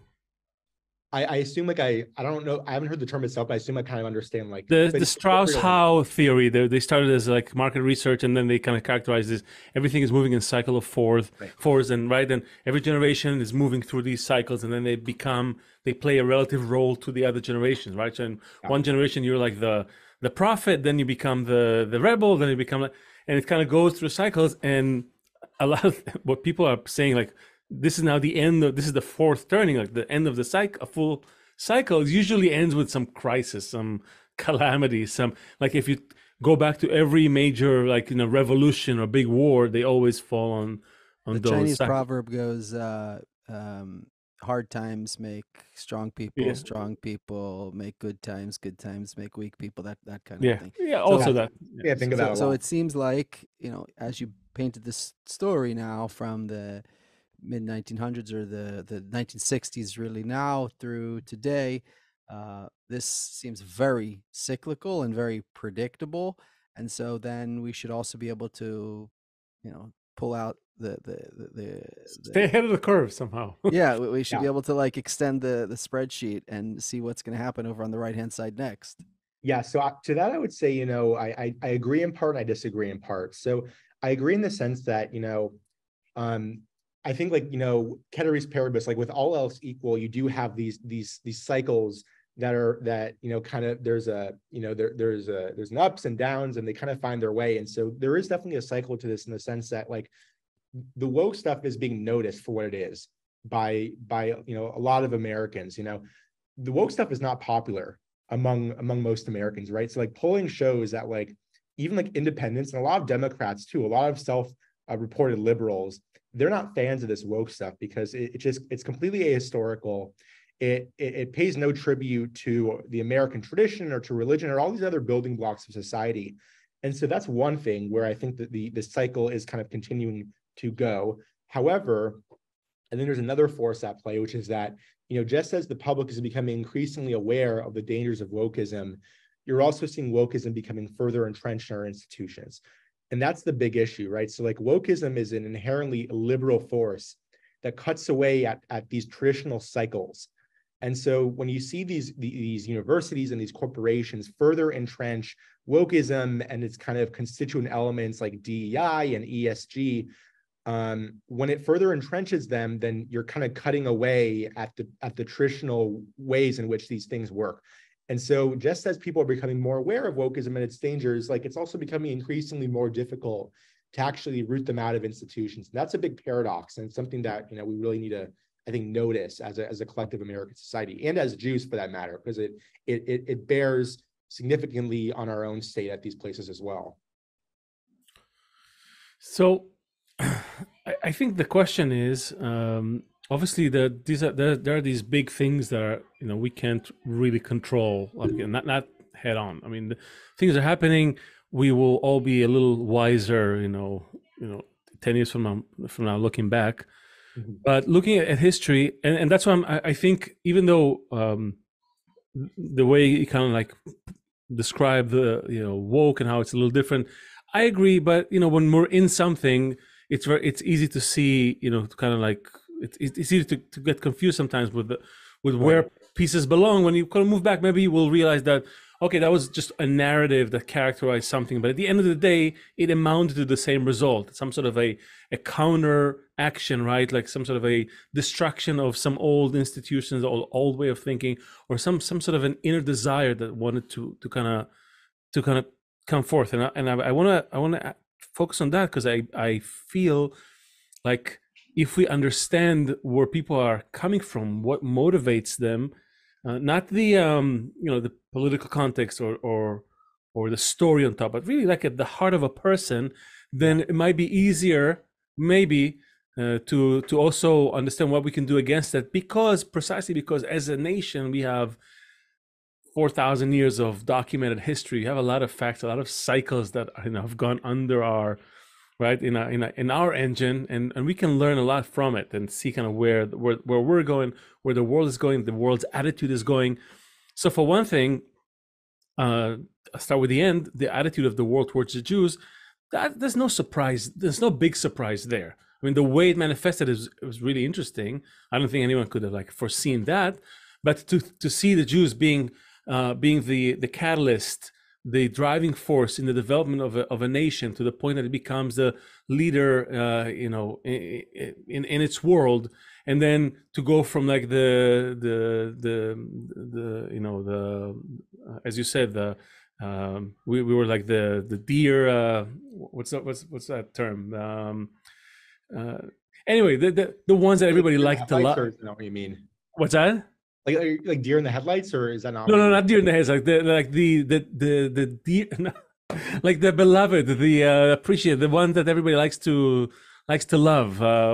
I, I assume like I, I don't know, I haven't heard the term itself, but I assume I kind of understand like the the Strauss-Howe theory. They they started as like market research, and then they kind of characterized this. Everything is moving in cycle of fourth, right. fours, and right. And every generation is moving through these cycles, and then they become they play a relative role to the other generations, right? So in yeah. one generation you're like the the prophet, then you become the the rebel, then you become like, and it kind of goes through cycles. And a lot of what people are saying, like, this is now the end of, this is the fourth turning, like the end of the cycle. A full cycle usually ends with some crisis, some calamity, some, like if you go back to every major, like, you know, revolution or big war, they always fall on, on the those. Chinese cycles. proverb goes, uh, um, hard times make strong people, yeah. strong people make good times, good times make weak people, that, that kind of yeah. thing. Yeah, also so, that. Yeah, think so, about it. So it seems like, you know, as you painted this story now from the mid nineteen hundreds or the, the nineteen sixties really now through today. Uh, this seems very cyclical and very predictable. And so then we should also be able to, you know, pull out the, the, the, the, Stay ahead of the curve somehow. yeah, we, we should Yeah. be able to like extend the, the spreadsheet and see what's going to happen over on the right-hand side next. Yeah, so I, to that, I would say, you know, I, I I agree in part and I disagree in part. So I agree in the sense that, you know, um, I think like, you know, ceteris paribus, like with all else equal, you do have these these these cycles that are that, you know, kind of there's a, you know, there there's a there's an ups and downs and they kind of find their way. And so there is definitely a cycle to this in the sense that like the woke stuff is being noticed for what it is by by, you know, a lot of Americans. You know, the woke stuff is not popular among among most Americans, right? So like polling shows that like even like independents and a lot of Democrats too, a lot of self-reported uh, liberals, they're not fans of this woke stuff because it, it just it's completely ahistorical. It, it it pays no tribute to the American tradition or to religion or all these other building blocks of society. And so that's one thing where I think that the the cycle is kind of continuing to go. However, and then there's another force at play, which is that, you know, just as the public is becoming increasingly aware of the dangers of wokeism, you're also seeing wokeism becoming further entrenched in our institutions. And that's the big issue, right? So like wokeism is an inherently liberal force that cuts away at, at these traditional cycles. And so when you see these, these universities and these corporations further entrench wokeism and its kind of constituent elements like D E I and E S G, um, when it further entrenches them, then you're kind of cutting away at the at the traditional ways in which these things work. And so just as people are becoming more aware of wokeism and its dangers, like it's also becoming increasingly more difficult to actually root them out of institutions. And that's a big paradox and something that, you know, we really need to, I think, notice as a, as a collective American society and as Jews for that matter, because it, it, it, it bears significantly on our own state at these places as well. So I, I think the question is, um, obviously the, these are, there, there are these big things that are, you know, we can't really control, like, not, not head on. I mean, the things are happening. We will all be a little wiser, you know, you know, ten years from now, from now looking back. Mm-hmm. But looking at, at history, and, and that's why I'm, I, I think even though um, the way you kind of like describe the, you know, woke and how it's a little different, I agree. But, you know, when we're in something, it's very, it's easy to see, you know, kind of like, it's, it's easy to, to get confused sometimes with the, with where pieces belong. When you kind of move back, maybe you will realize that, okay, that was just a narrative that characterized something, but at the end of the day, it amounted to the same result, some sort of a, a counter action, right? Like some sort of a destruction of some old institutions, old, old way of thinking, or some, some sort of an inner desire that wanted to, to kind of, to kind of come forth. And I, and I want to, I want to focus on that because I, I feel like if we understand where people are coming from, what motivates them, Uh, not the um, you know, the political context or or or the story on top, but really like at the heart of a person, then it might be easier, maybe, uh, to to also understand what we can do against that. Because precisely because as a nation we have four thousand years of documented history. You have a lot of facts, a lot of cycles that, you know, have gone under our right in our, in our, in our engine, and, and we can learn a lot from it and see kind of where, where where we're going, where the world is going, the world's attitude is going. So for one thing, uh, I'll start with the end, the attitude of the world towards the Jews, that there's no surprise, there's no big surprise there. I mean, the way it manifested is it was really interesting. I don't think anyone could have like foreseen that, but to to see the Jews being uh, being the the catalyst, the driving force in the development of a, of a nation to the point that it becomes the leader, uh, you know, in, in in its world, and then to go from like the the the the you know the uh, as you said the um, we we were like the the deer. Uh, what's that? What's what's that term? Um, uh, anyway, the, the the ones that everybody liked to love. Is that what you mean? What's that? Like, like deer in the headlights, or is that not? No, no, not deer in the heads. Like the, like the, the, the, the deer, no, like the beloved, the uh, appreciated, the one that everybody likes to, likes to love. Uh,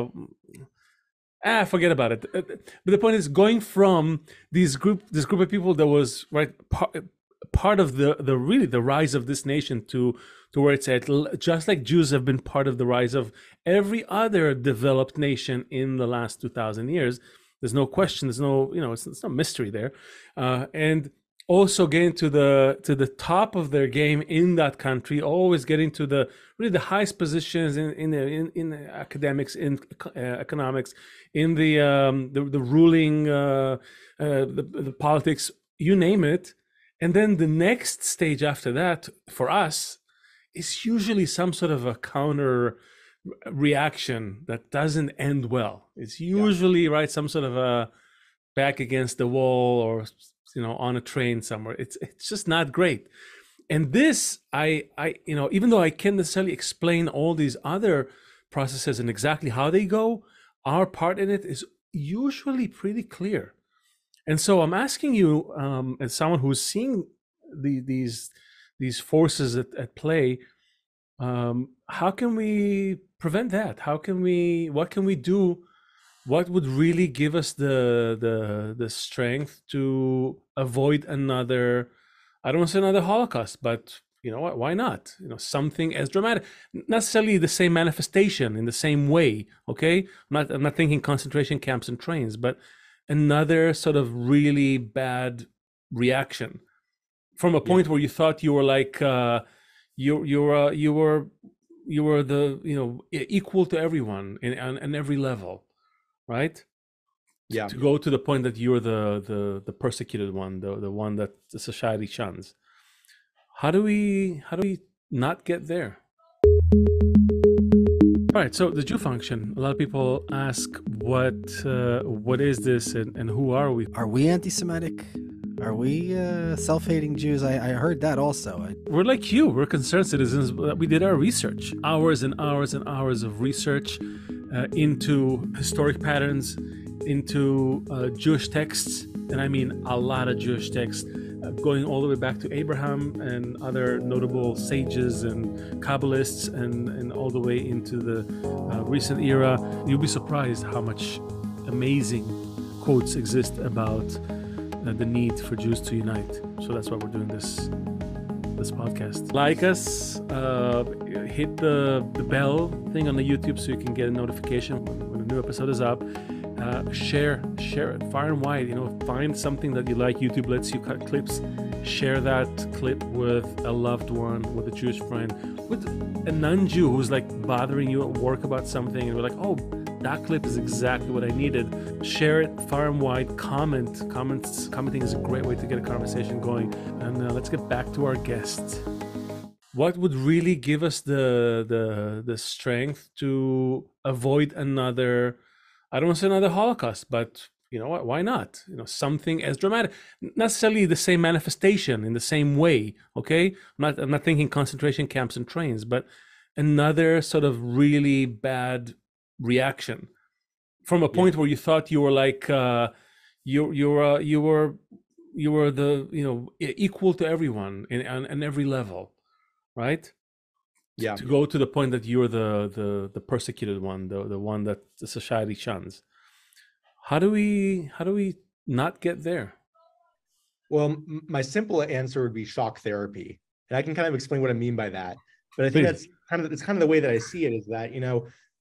ah, forget about it. But the point is, going from these group, this group of people that was right part, part of the, the really the rise of this nation to, to where it's at, l- just like Jews have been part of the rise of every other developed nation in the last two thousand years. There's no question. There's no, you know, it's, it's no mystery there. Uh, and also getting to the to the top of their game in that country, always getting to the really the highest positions in in the, in, in the academics, in uh, economics, in the um, the, the ruling, uh, uh, the, the politics, you name it. And then the next stage after that for us is usually some sort of a counter reaction that doesn't end well. It's usually yeah. right, some sort of a back against the wall, or you know, on a train somewhere. It's it's just not great. And this, I I you know, even though I can't necessarily explain all these other processes and exactly how they go, our part in it is usually pretty clear. And so I'm asking you, um, as someone who's seeing the, these these forces at, at play, um, how can we prevent that? How can we? What can we do? What would really give us the the the strength to avoid another? I don't want to say another Holocaust, but you know what? Why not? You know, something as dramatic, not necessarily the same manifestation in the same way. Okay, I'm not I'm not thinking concentration camps and trains, but another sort of really bad reaction from a point yeah. where you thought you were like uh, you you were you were you were the you know equal to everyone in on, on every level. Right? Yeah. To go to the point that you're the the the persecuted one, the the one that the society shuns. How do we how do we not get there? All right. So the Jew function. A lot of people ask, what uh, what is this, and, and who are we? Are we anti-Semitic? Are we uh, self-hating Jews? I, I heard that also. I... We're like you. We're concerned citizens. We did our research, hours and hours and hours of research uh, into historic patterns, into uh, Jewish texts, and I mean a lot of Jewish texts, uh, going all the way back to Abraham and other notable sages and Kabbalists, and, and all the way into the uh, recent era. You'll be surprised how much amazing quotes exist about uh, the need for Jews to unite. So that's why we're doing this this podcast. Like us, uh, hit the, the bell thing on the YouTube so you can get a notification when, when a new episode is up. Uh, share, share it far and wide. You know, find something that you like. YouTube lets you cut clips. Share that clip with a loved one, with a Jewish friend, with a non-Jew who's like bothering you at work about something, and we're like, oh, that clip is exactly what I needed. Share it far and wide. Comment, comments, commenting is a great way to get a conversation going. And uh, let's get back to our guest. What would really give us the the the strength to avoid another? I don't want to say another Holocaust, but you know what? Why not? You know, something as dramatic, not necessarily the same manifestation in the same way. Okay, I'm not I'm not thinking concentration camps and trains, but another sort of really bad reaction from a point yeah. where you thought you were like uh, you you were uh, you were you were the you know equal to everyone in on, on every level, right? Yeah. To go to the point that you're the the the persecuted one, the the one that the society shuns. How do we how do we not get there? Well, m- my simple answer would be shock therapy, and I can kind of explain what I mean by that. But I think Please. that's kind of it's kind of the way that I see it, is that you know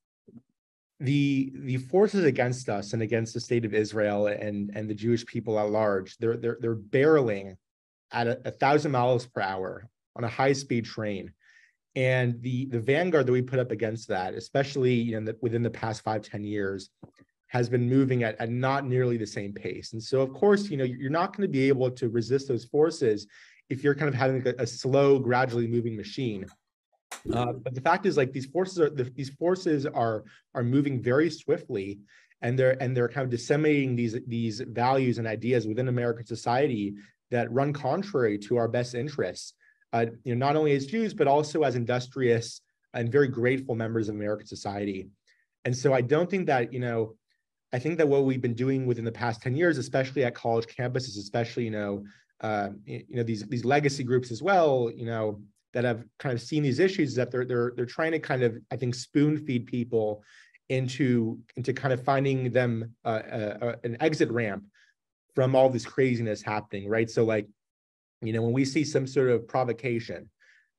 the the forces against us and against the state of Israel and and the Jewish people at large, they're they're they're barreling at a, a thousand miles per hour on a high speed train. And the, the vanguard that we put up against that, especially you know, the, within the past five, ten years, has been moving at, at not nearly the same pace. And so, of course, you know, you're not going to be able to resist those forces if you're kind of having a, a slow, gradually moving machine. Uh, but the fact is, like, these forces are the, these forces are are moving very swiftly, and they're and they're kind of disseminating these these values and ideas within American society that run contrary to our best interests. Uh, you know, not only as Jews, but also as industrious and very grateful members of American society. And so I don't think that, you know, I think that what we've been doing within the past ten years, especially at college campuses, especially, you know, uh, you know, these, these legacy groups as well, you know, that have kind of seen these issues, that they're, they're, they're trying to kind of, I think, spoon feed people into, into kind of finding them uh, uh, an exit ramp from all this craziness happening, right? So like, you know, when we see some sort of provocation,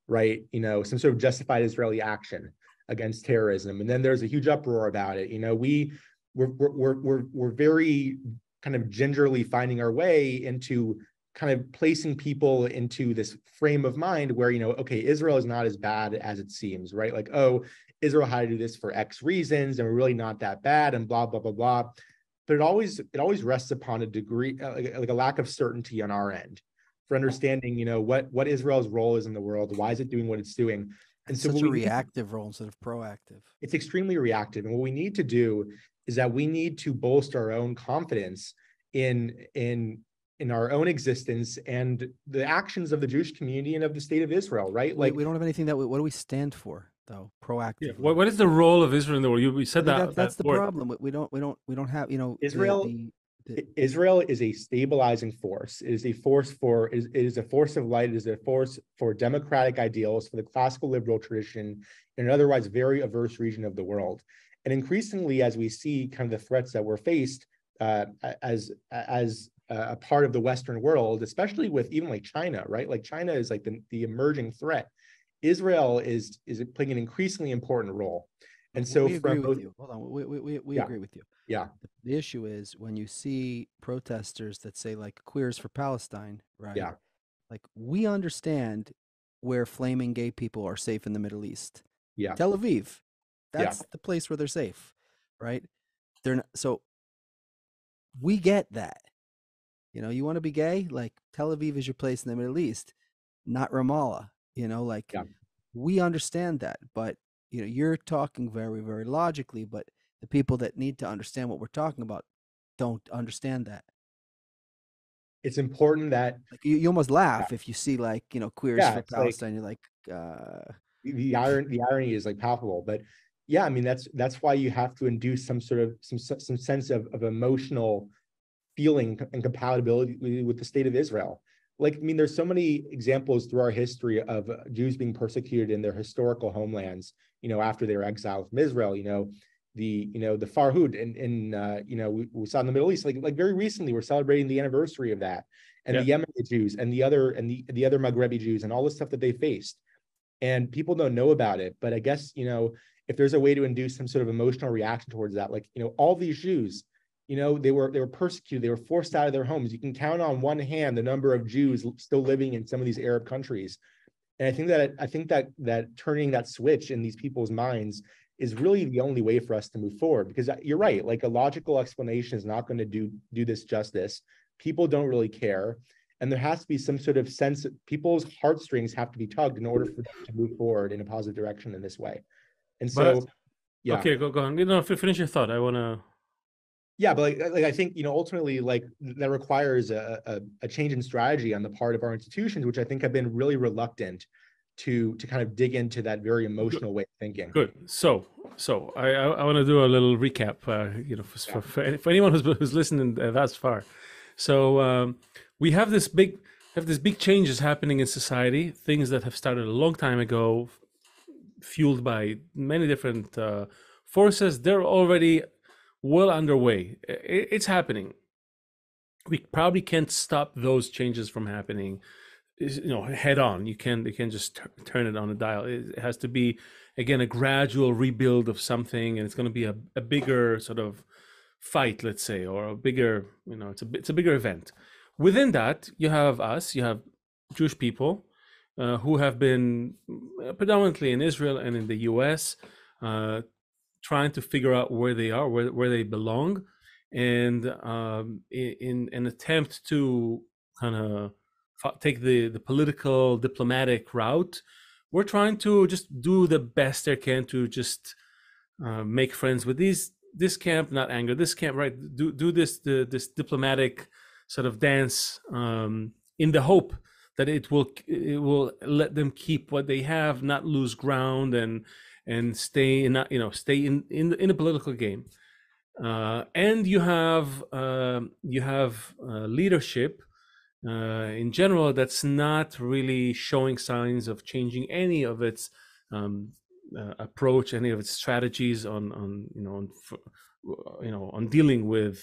right? You know, some sort of justified Israeli action against terrorism. And then there's a huge uproar about it. You know, we we're we're we're we're very kind of gingerly finding our way into kind of placing people into this frame of mind where, you know, okay, Israel is not as bad as it seems, right? Like, oh, Israel had to do this for X reasons, and we're really not that bad, and blah, blah, blah, blah. But it always, it always rests upon a degree, uh, like, like a lack of certainty on our end for understanding, you know, what, what Israel's role is in the world, why is it doing what it's doing. And It's so such what a we need- reactive role instead of proactive. it's extremely reactive. And what we need to do is that we need to bolster our own confidence in, in, in our own existence and the actions of the Jewish community and of the state of Israel, right? Like Like, we don't have anything that we, what do we stand for though? Proactively. Yeah. What, what is the role of Israel in the world? You, you I said think that. that- that's that the word. problem. We- We don't we don't we don't have, you know, the- Israel- the, the, Israel is a stabilizing force. It is a force for, it is, it is a force of light. It is a force for democratic ideals, for the classical liberal tradition, in an otherwise very averse region of the world. And increasingly, as we see kind of the threats that we're faced uh, as, as a part of the Western world, especially with even like China, right? Like China is like the, the emerging threat. Israel is, is playing an increasingly important role. And so we agree from with both, you. Hold on, we we we, we Yeah. agree with you. yeah, The, the issue is when you see protesters that say like queers for Palestine, right? Yeah. Like we understand where flaming gay people are safe in the Middle East. yeah, Tel Aviv, Yeah. that's the place where they're safe, right? They're not, so we get that. You know, you want to be gay, like Tel Aviv is your place in the Middle East, not Ramallah. You know, like Yeah. we understand that, but you know, you're talking very, very logically, but the people that need to understand what we're talking about don't understand that. it's important that Like you, you almost laugh if you see like, you know, queers Yeah, for it's like- Palestine. You're like, uh, the the irony the irony is like palpable. But yeah, I mean that's that's why you have to induce some sort of some some sense of, of emotional feeling and compatibility with, with the state of Israel. Like, I mean, there's so many examples through our history of uh, Jews being persecuted in their historical homelands, you know, after they were exiled from Israel. You know, the you know the Farhud in in uh, you know we, we saw in the Middle East, like like very recently we're celebrating the anniversary of that, and Yeah. the Yemenite Jews and the other and the the other Maghrebi Jews and all the stuff that they faced. And people don't know about it. But I guess, you know, if there's a way to induce some sort of emotional reaction towards that, like, you know, all these Jews, you know, they were they were persecuted, they were forced out of their homes. You can count on one hand the number of Jews still living in some of these Arab countries. And I think that I think that that turning that switch in these people's minds is really the only way for us to move forward. Because you're right, like a logical explanation is not going to do do this justice. People don't really care. And there has to be some sort of sense that people's heartstrings have to be tugged in order for them to move forward in a positive direction in this way. And so, But- yeah, Okay, go, go on. You know, f- finish your thought. I want to. yeah, but like, like I think, you know, ultimately, like that requires a, a, a change in strategy on the part of our institutions, which I think have been really reluctant to to kind of dig into that very emotional way of thinking. Good. So, so I I, I want to do a little recap. Uh, you know, for, for, for, for anyone who's who's listening uh, thus far. So um, we have this big have this big changes happening in society. Things that have started a long time ago, fueled by many different uh, forces. They're already well underway. I- It's happening. We probably can't stop those changes from happening, is- you know, head on. You can you can just tur- turn it on a dial. It it has to be again a gradual rebuild of something, and it's going to be a, a bigger sort of fight, let's say, or a bigger, you know, it's a bi- it's a bigger event. Within that, you have us, you have Jewish people uh, who have been uh, predominantly in Israel and in the U S, uh, trying to figure out where they are, where where they belong, and um, in, in an attempt to kind of take the the political diplomatic route, we're trying to just do the best they can to just uh, make friends with these this camp, not anger this camp, right? Do do this the this diplomatic sort of dance um, in the hope that it will it will let them keep what they have, not lose ground, and and stay in you know stay in in the, in the political game. Uh, and you have uh, you have uh, leadership uh, in general that's not really showing signs of changing any of its um, uh, approach, any of its strategies on on you know on, you know on dealing with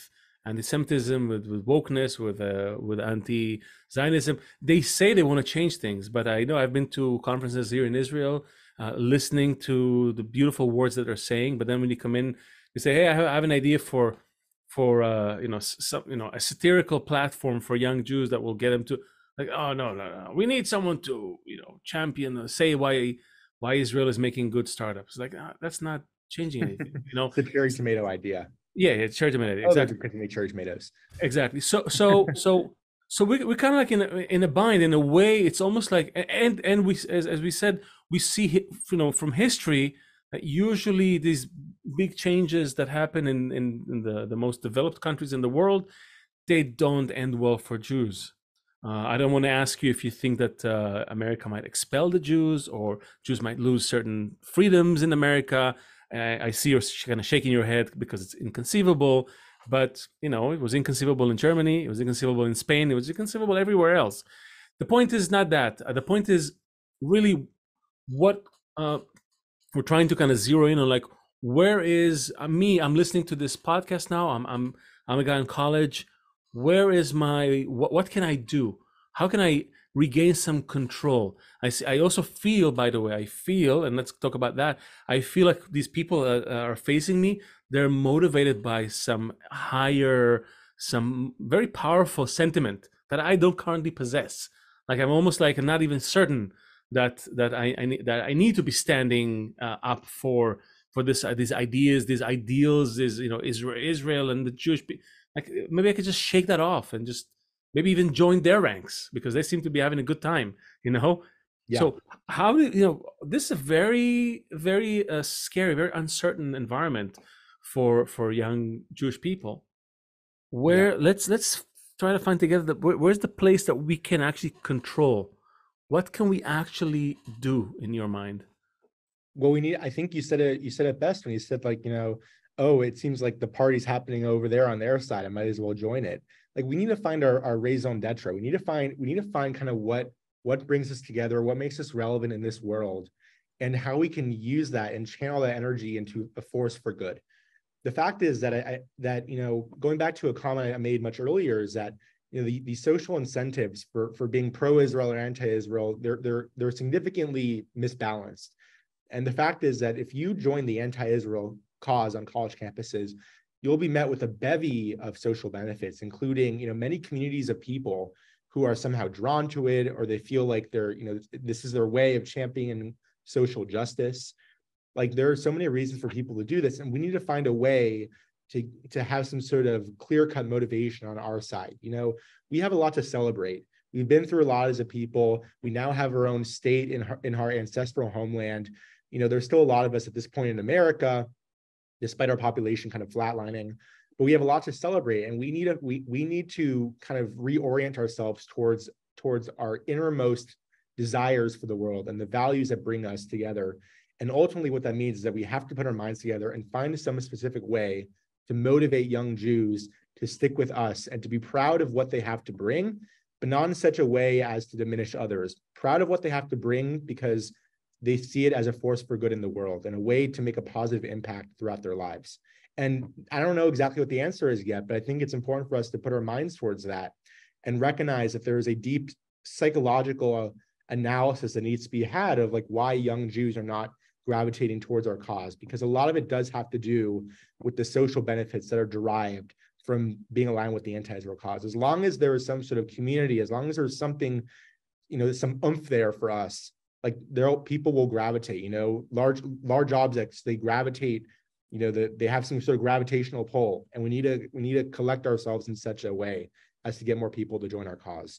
anti-Semitism, with, with wokeness, with uh, with anti-Zionism. They say they want to change things, but I know I've been to conferences here in Israel, uh, listening to the beautiful words that they're saying. But then when you come in, you say, "Hey, I have, I have an idea for for uh, you know some you know a satirical platform for young Jews that will get them to like, oh no no no, we need someone to you know champion, uh, say why why Israel is making good startups." Like, ah, that's not changing anything, you know. It's a cherry tomato idea. Yeah, it's cherry tomato. Oh, Exactly. they're make cherry tomatoes. Exactly. So, so, so, so we we kind of like in a, in a bind. In a way, it's almost like, and and we as as we said, we see, you know, from history that usually these big changes that happen in in, in the the most developed countries in the world, they don't end well for Jews. Uh, I don't want to ask you if you think that uh, America might expel the Jews, or Jews might lose certain freedoms in America. I see you're kind of shaking your head because it's inconceivable, but you know, it was inconceivable in Germany, it was inconceivable in Spain, it was inconceivable everywhere else. The point is not that. Uh, the point is really what uh, we're trying to kind of zero in on. Like, where is uh, me? I'm listening to this podcast now. I'm I'm I'm a guy in college. Where is my what? What can I do? How can I regain some control? I see, I also feel, by the way, I feel, and let's talk about that. I feel like these people uh, are facing me. They're motivated by some higher, some very powerful sentiment that I don't currently possess. Like, I'm almost like I'm not even certain that that I, I need that I need to be standing uh, up for for this uh, these ideas, these ideals, is you know Israel, Israel and the Jewish people. Like, maybe I could just shake that off and just maybe even join their ranks because they seem to be having a good time, you know? Yeah. So how, you know, this is a very, very uh, scary, very uncertain environment for, for young Jewish people where yeah. let's, let's try to find together the, where, where's the place that we can actually control? What can we actually do in your mind? Well, we need, I think you said it, you said it best when you said, like, you know, oh, it seems like the party's happening over there on their side. I might as well join it. Like, we need to find our, our raison d'etre. We need to find, we need to find kind of what, what brings us together, what makes us relevant in this world, and how we can use that and channel that energy into a force for good. The fact is that I, I that, you know, going back to a comment I made much earlier, is that, you know, the, the social incentives for, for being pro-Israel or anti-Israel, they're, they're, they're significantly misbalanced. And the fact is that if you join the anti-Israel cause on college campuses, you'll be met with a bevy of social benefits, including, you know, many communities of people who are somehow drawn to it, or they feel like they're, you know, this is their way of championing social justice. Like, there are so many reasons for people to do this, and we need to find a way to, to have some sort of clear-cut motivation on our side. You know, we have a lot to celebrate. We've been through a lot as a people. We now have our own state in our, in our ancestral homeland. You know, there's still a lot of us at this point in America, despite our population kind of flatlining, but we have a lot to celebrate, and we need a, we we need to kind of reorient ourselves towards towards our innermost desires for the world and the values that bring us together. And ultimately, what that means is that we have to put our minds together and find some specific way to motivate young Jews to stick with us and to be proud of what they have to bring, but not in such a way as to diminish others. Proud of what they have to bring because they see it as a force for good in the world and a way to make a positive impact throughout their lives. And I don't know exactly what the answer is yet, but I think it's important for us to put our minds towards that and recognize that there is a deep psychological analysis that needs to be had of, like, why young Jews are not gravitating towards our cause, because a lot of it does have to do with the social benefits that are derived from being aligned with the anti-Israel cause. As long as there is some sort of community, as long as there's something, you know, there's some oomph there for us, like, there people will gravitate. You know, large large objects, they gravitate, you know, the, they have some sort of gravitational pull, and we need to we need to collect ourselves in such a way as to get more people to join our cause.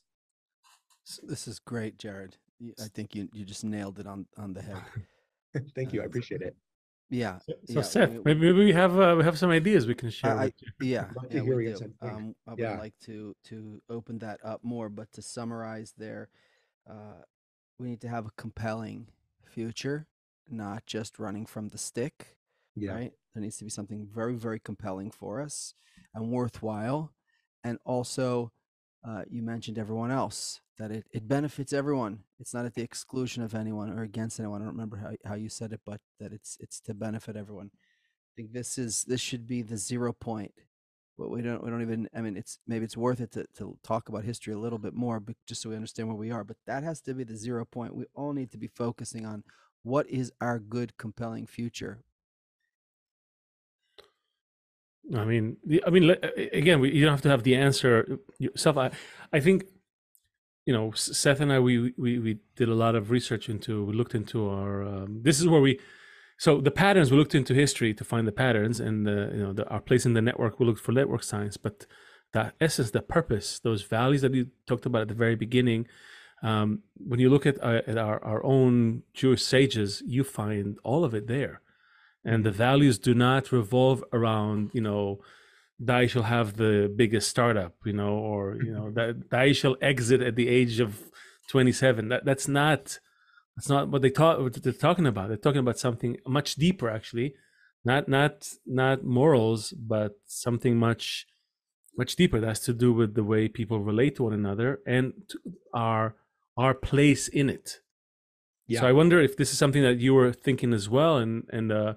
This is great, Jared. I think you you just nailed it on on the head. Thank you, I appreciate it. Yeah. So, yeah, Seth, we, maybe we have uh, we have some ideas we can share. I, with you. yeah, Love to yeah, hear we what you do. have to Um, I would Yeah. like to to open that up more, but to summarize there, uh, we need to have a compelling future, not just running from the stick. Yeah. Right? There needs to be something very, very compelling for us and worthwhile. And also, uh, you mentioned everyone else, that it, it benefits everyone. It's not at the exclusion of anyone or against anyone. I don't remember how, how you said it, but that it's it's to benefit everyone. I think this is this should be the zero point But we don't we don't even, I mean, it's maybe it's worth it to, to talk about history a little bit more, but just so we understand where we are. But that has to be the zero point. We all need to be focusing on what is our good, compelling future. I mean, the- I mean, le- again, we, you don't have to have the answer yourself. I, I think, you know, S- Seth and I, we, we, we did a lot of research into, we looked into our, um, this is where we, so the patterns, we looked into history to find the patterns, and the, you know, the, our place in the network, we looked for network science, but the essence, the purpose, those values that you talked about at the very beginning, um, when you look at, uh, at our, our own Jewish sages, you find all of it there. And the values do not revolve around, you know, Dai shall have the biggest startup, you know, or, you know, that Dai shall exit at the age of twenty-seven. That that's not, that's not what they talk, what they're talking about. They're talking about something much deeper, actually, not, not, not morals, but something much, much deeper. That has to do with the way people relate to one another and to our, our place in it. Yeah. So I wonder if this is something that you were thinking as well, and and uh,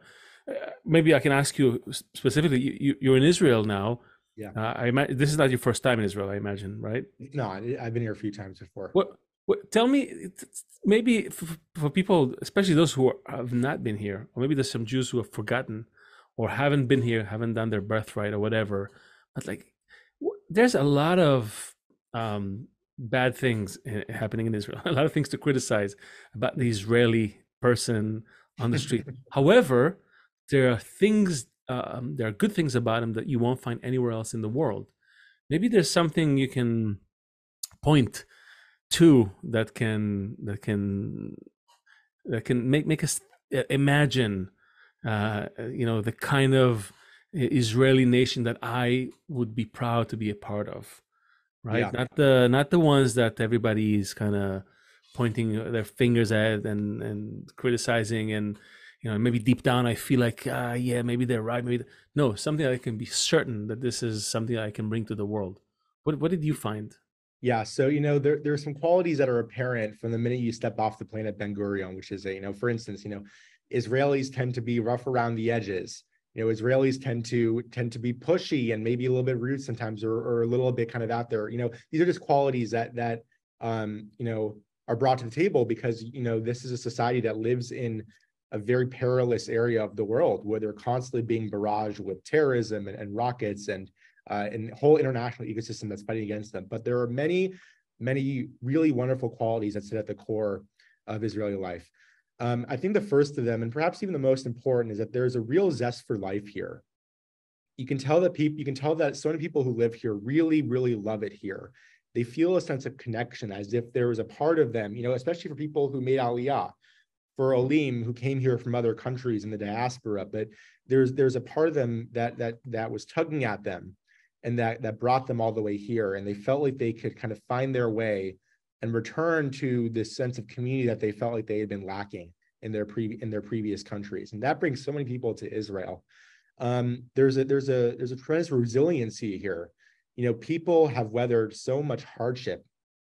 maybe I can ask you specifically. You, you're in Israel now. Yeah. Uh, I ima- this is not your first time in Israel, I imagine, right? No, I- I've been here a few times before. What? What? Tell me, maybe for, for people, especially those who have not been here, or maybe there's some Jews who have forgotten, or haven't been here, haven't done their birthright or whatever. But like, w- there's a lot of um, bad things i- happening in Israel. A lot of things to criticize about the Israeli person on the street. However, there are things, um, there are good things about him that you won't find anywhere else in the world. Maybe there's something you can point to that can that can that can make make us imagine, uh, you know, the kind of Israeli nation that I would be proud to be a part of. Right, Yeah. not the not the ones that everybody is kind of pointing their fingers at and and criticizing, and you know, maybe deep down I feel like, uh, yeah, maybe they're right, maybe th- no, something that I can be certain that this is something I can bring to the world. What what did you find? Yeah, so you know there there are some qualities that are apparent from the minute you step off the plane at Ben Gurion, which is a, you know, for instance, you know, Israelis tend to be rough around the edges. You know, Israelis tend to tend to be pushy and maybe a little bit rude sometimes, or, or a little bit kind of out there. You know, these are just qualities that that um, you know, are brought to the table because, you know, this is a society that lives in a very perilous area of the world where they're constantly being barraged with terrorism and, and rockets and uh, and whole international ecosystem that's fighting against them. But there are many, many really wonderful qualities that sit at the core of Israeli life. Um, I think the first of them, and perhaps even the most important, is that there's a real zest for life here. You can tell that people, you can tell that so many people who live here really, really love it here. They feel a sense of connection as if there was a part of them, you know, especially for people who made Aliyah, for Olim who came here from other countries in the diaspora. But there's there's a part of them that that that was tugging at them, and that that brought them all the way here, and they felt like they could kind of find their way and return to this sense of community that they felt like they had been lacking in their pre in their previous countries. And that brings so many people to Israel. Um, there's a there's a there's a tremendous resiliency here. You know, people have weathered so much hardship.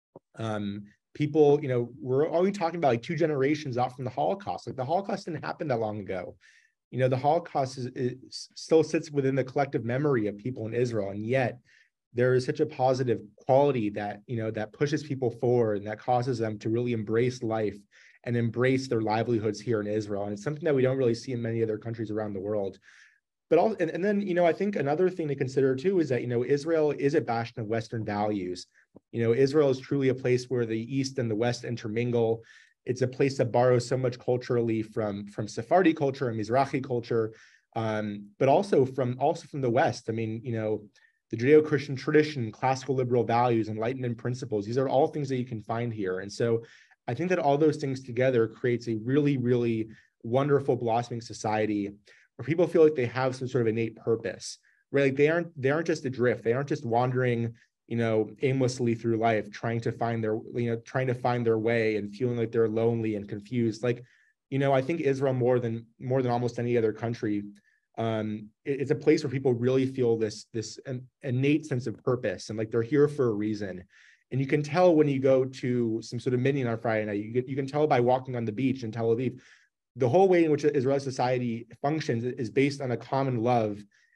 Um, people, you know, we're always talking about like two generations out from the Holocaust. Like the Holocaust didn't happen that long ago. You know, the Holocaust is, is still sits within the collective memory of people in Israel, and yet there is such a positive quality that, you know, that pushes people forward and that causes them to really embrace life and embrace their livelihoods here in Israel. And it's something that we don't really see in many other countries around the world. But also, and, and then, you know, I think another thing to consider too is that, you know, Israel is a bastion of Western values. You know, Israel is truly a place where the East and the West intermingle. It's a place that borrows so much culturally from, from Sephardi culture and Mizrahi culture, um, but also from also from the West. I mean, you know, the Judeo-Christian tradition, classical liberal values, Enlightenment principles, these are all things that you can find here. And so I think that all those things together creates a really, really wonderful blossoming society where people feel like they have some sort of innate purpose, right? Like they aren't, they aren't just adrift. They aren't just wandering, you know, aimlessly through life, trying to find their, you know, trying to find their way and feeling like they're lonely and confused. Like, you know, I think Israel more than, more than almost any other country, um, it, it's a place where people really feel this, this an innate sense of purpose and like they're here for a reason. And you can tell when you go to some sort of minyan on Friday night, you, get, you can tell by walking on the beach in Tel Aviv, the whole way in which Israeli society functions is based on a common love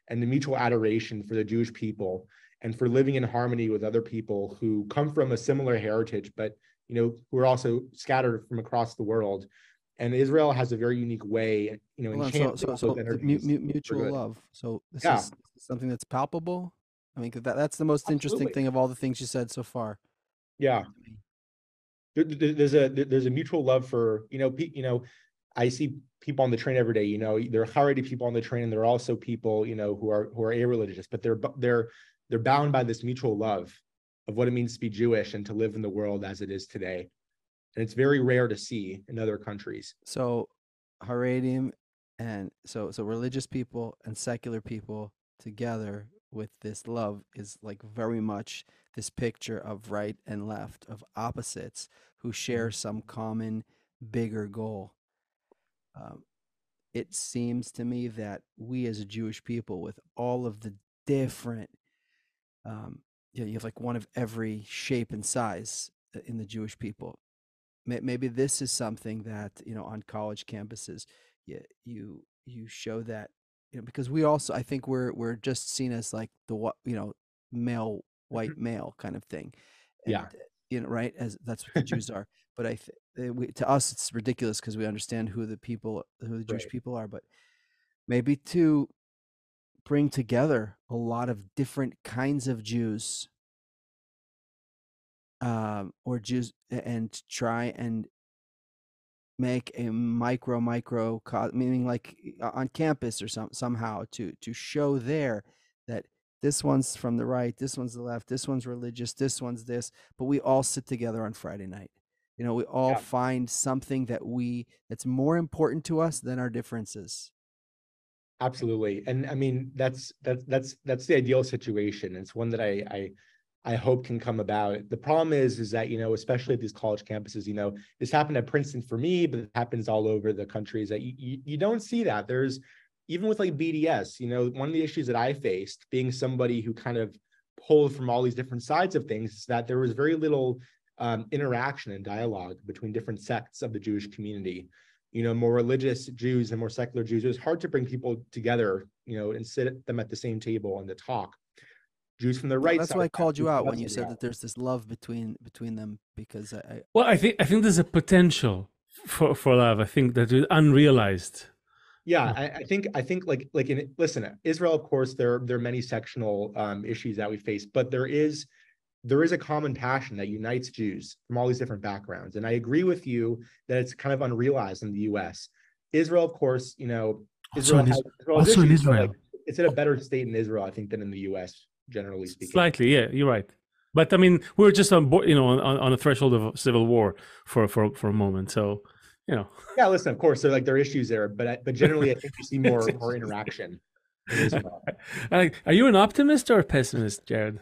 and the mutual adoration for the Jewish people and for living in harmony with other people who come from a similar heritage, but you know, who are also scattered from across the world. And Israel has a very unique way, you know, Hold on, so, so, so those the mu- energies mu- for mutual good. love. So this Yeah. is something that's palpable. I mean, 'cause that, that's the most interesting Absolutely. thing of all the things you said so far. Yeah. There- there- There's a there's a mutual love for, you know, pe- you know, I see people on the train every day. You know, there are Haredi people on the train, and there are also people, you know, who are who are a-religious, but they're bu- they're they're bound by this mutual love of what it means to be Jewish and to live in the world as it is today. And it's very rare to see in other countries. So Haredim and so so religious people and secular people together with this love is like very much this picture of right and left, of opposites who share some common bigger goal. Um, it seems to me that we as a Jewish people, with all of the different, um, you know, you have like one of every shape and size uh, in the Jewish people. May- Maybe this is something that, you know, on college campuses, you you you show that, you know, because we also, I think we're we're just seen as like the what, you know, male white male kind of thing, and Yeah. uh, you know, right, as that's what the Jews are. But I th- uh, we, to us it's ridiculous because we understand who the people, who the Jewish Right. people are. But maybe to bring together a lot of different kinds of Jews, um, or Jews, and try and make a micro micro co- meaning like uh, on campus or some somehow to to show there that this one's from the right, this one's the left, this one's religious, this one's this, but we all sit together on Friday night. You know, we all Yeah. find something that we that's more important to us than our differences. Absolutely. And I mean, that's that's that's that's the ideal situation. It's one that I I I hope can come about. The problem is, is that, you know, especially at these college campuses, you know, this happened at Princeton for me, but it happens all over the country, is that you, you, you don't see that. There's, even with like B D S, you know, one of the issues that I faced being somebody who kind of pulled from all these different sides of things is that there was very little um, interaction and dialogue between different sects of the Jewish community. You know, more religious Jews and more secular Jews. It was hard to bring people together, you know, and sit them at the same table and to talk. Jews from the No, right that's side. why I called you Jews from out the when you left said side. that there's this love between between them, because I, I Well, I think I think there's a potential for for love. I think that is unrealized. Yeah, I, I think I think like like in listen, Israel, of course, there there are many sectional um, issues that we face, but there is there is a common passion that unites Jews from all these different backgrounds, and I agree with you that it's kind of unrealized in the U S. Israel, of course, you know, Also Israel in, has, Is- Israel has also in issues, but, Israel, like, it's in a better state in Israel, I think, than in the U S. Generally speaking. slightly, yeah, you're right. But I mean, we're just on board, you know, on, on a threshold of civil war for for for a moment. So, you know, Yeah, listen, of course, there like there are issues there, but I- but generally, I think you see more more interaction in Israel. Like, are you an optimist or a pessimist, Jared?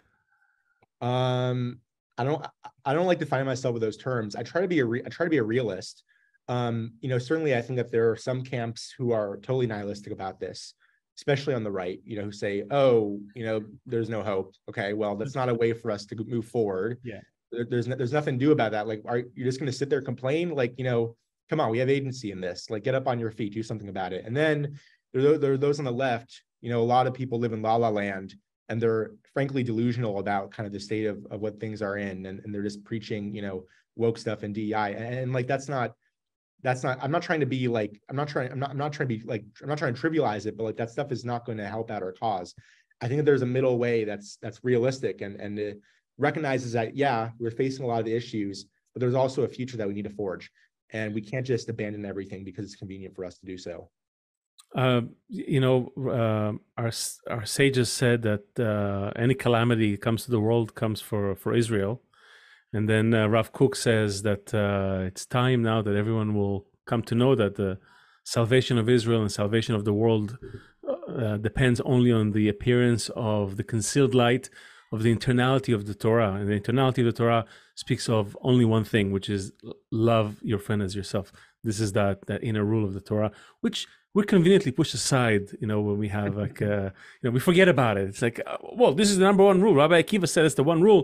Um, I don't I don't like defining myself with those terms. I try to be a re, I try to be a realist. Um, you know, certainly I think that there are some camps who are totally nihilistic about this, especially on the right, you know, who say, oh, you know, there's no hope. Okay, well, that's not a way for us to move forward. Yeah. There, there's no, there's nothing to do about that. Like, are you just going to sit there and complain? Like, you know, come on, we have agency in this. Like, get up on your feet, do something about it. And then there are, there are those on the left. You know, a lot of people live in la la land, and they're frankly delusional about kind of the state of, of what things are in, and, and they're just preaching, you know, woke stuff and D E I, and, and like that's not that's not I'm not trying to be like I'm not trying I'm not I'm not trying to be like I'm not trying to trivialize it, but like that stuff is not going to help out our cause. I think that there's a middle way that's that's realistic and and it recognizes that, yeah, we're facing a lot of the issues, but there's also a future that we need to forge, and we can't just abandon everything because it's convenient for us to do so. Uh, you know, uh, our our sages said that uh, any calamity comes to the world comes for for Israel, and then uh, Rav Kook says that uh, it's time now that everyone will come to know that the salvation of Israel and salvation of the world uh, depends only on the appearance of the concealed light of the internality of the Torah, and the internality of the Torah speaks of only one thing, which is love your friend as yourself. This is that that inner rule of the Torah, which we conveniently push aside, you know, when we have like, uh, you know, we forget about it. It's like, uh, well, this is the number one rule. Rabbi Akiva said it's the one rule.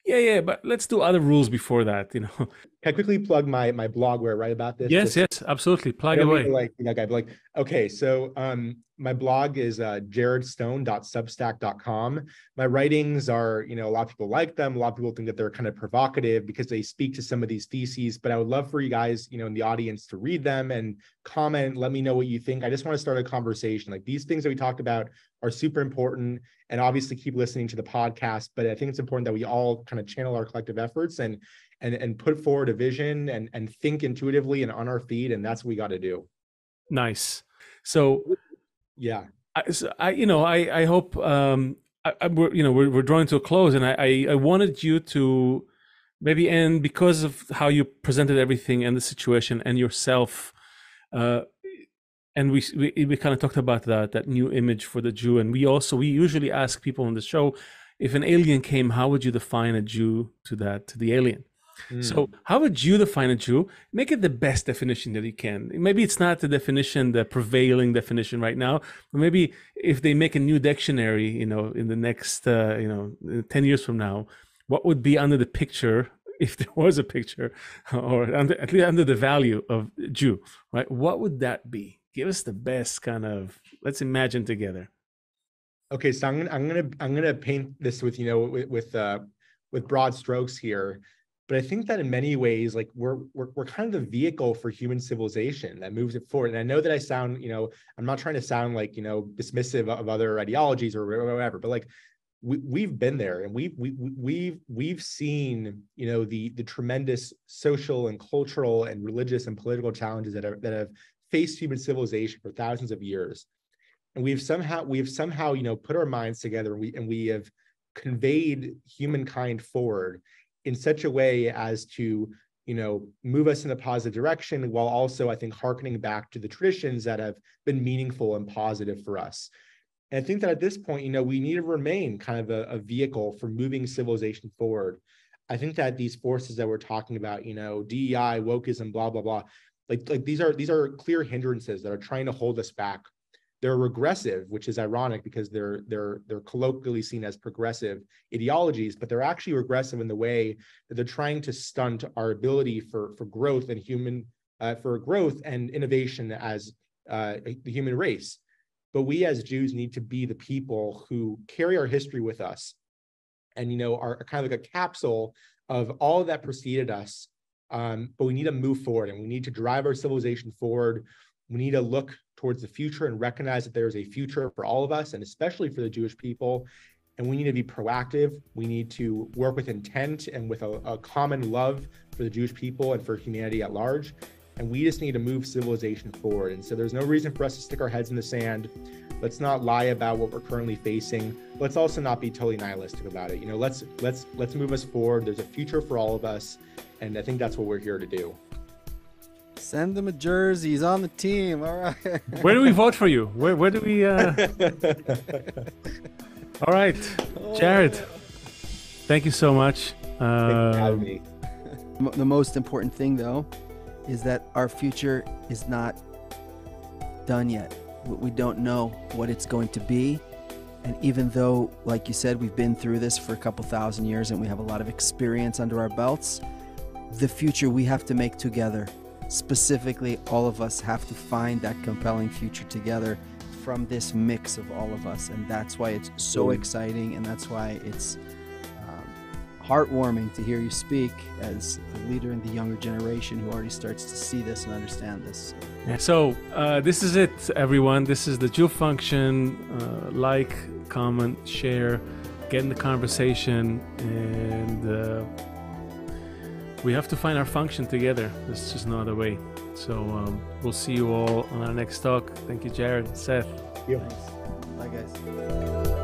Yeah, yeah, but let's do other rules before that, you know. Can I quickly plug my my blog where I write about this? Yes, Just, yes, absolutely. I Plug don't mean away. to, like, you know, guy, but like, okay, so um, my blog is uh, jared stone dot substack dot com. My writings are, you know, a lot of people like them. A lot of people think that they're kind of provocative because they speak to some of these theses. But I would love for you guys, you know, in the audience to read them and comment. Let me know what you think. I just want to start a conversation. Like, these things that we talked about are super important, and obviously keep listening to the podcast. But I think it's important that we all kind of channel our collective efforts and and and put forward a vision and and think intuitively and on our feet, and that's what we got to do. Nice. So yeah, I, so I you know I I hope um I, I we're, you know we're we're drawing to a close, and I, I I wanted you to maybe end, because of how you presented everything and the situation and yourself, uh and we we, we kind of talked about that that new image for the Jew. And we also we usually ask people on the show, if an alien came, how would you define a Jew to that to the alien? Mm. So how would you define a Jew? Make it the best definition that you can. Maybe it's not the definition, the prevailing definition right now, but maybe if they make a new dictionary, you know, in the next, uh, you know, ten years from now, what would be under the picture, if there was a picture, or under, at least under the value of Jew, right? What would that be? Give us the best kind of, let's imagine together. Okay, so I'm gonna I'm gonna I'm gonna paint this with, you know, with with, uh, with broad strokes here. But I think that in many ways, like we're, we're we're kind of the vehicle for human civilization that moves it forward. And I know that I sound, you know, I'm not trying to sound like, you know, dismissive of other ideologies or whatever, but like we we've been there, and we've we we've we've seen, you know, the the tremendous social and cultural and religious and political challenges that are that have faced human civilization for thousands of years. And we've somehow we've somehow, you know, put our minds together, and we and we have conveyed humankind forward in such a way as to, you know, move us in a positive direction, while also, I think, hearkening back to the traditions that have been meaningful and positive for us. And I think that at this point, you know, we need to remain kind of a, a vehicle for moving civilization forward. I think that these forces that we're talking about, you know, D E I, wokeism, blah, blah, blah, like, like these are these are clear hindrances that are trying to hold us back. They're regressive, which is ironic because they're they're they're colloquially seen as progressive ideologies, but they're actually regressive in the way that they're trying to stunt our ability for for growth and human uh, for growth and innovation as uh, the human race. But we as Jews need to be the people who carry our history with us, and, you know, are kind of like a capsule of all that preceded us. Um, but we need to move forward, and we need to drive our civilization forward. We need to look towards the future and recognize that there is a future for all of us, and especially for the Jewish people. And we need to be proactive. We need to work with intent and with a, a common love for the Jewish people and for humanity at large. And we just need to move civilization forward. And so there's no reason for us to stick our heads in the sand. Let's not lie about what we're currently facing. Let's also not be totally nihilistic about it. You know, let's let's let's move us forward. There's a future for all of us, and I think that's what we're here to do. Send them a jersey. He's on the team. All right. Where do we vote for you? Where where do we? Uh... All right, Jared. Thank you so much. Uh... Thanks for having me. The most important thing, though, is that our future is not done yet. We don't know what it's going to be. And even though, like you said, we've been through this for a couple thousand years and we have a lot of experience under our belts, the future we have to make together. Specifically, all of us have to find that compelling future together from this mix of all of us. And that's why it's so exciting, and that's why it's um, heartwarming to hear you speak as a leader in the younger generation who already starts to see this and understand this. Yeah, so uh, this is it, everyone. This is the Jew Function. Uh, like, comment, share, get in the conversation, and uh, we have to find our function together. There's just no other way. So um, we'll see you all on our next talk. Thank you, Jared, Seth. Thank you. Thanks. Bye, guys.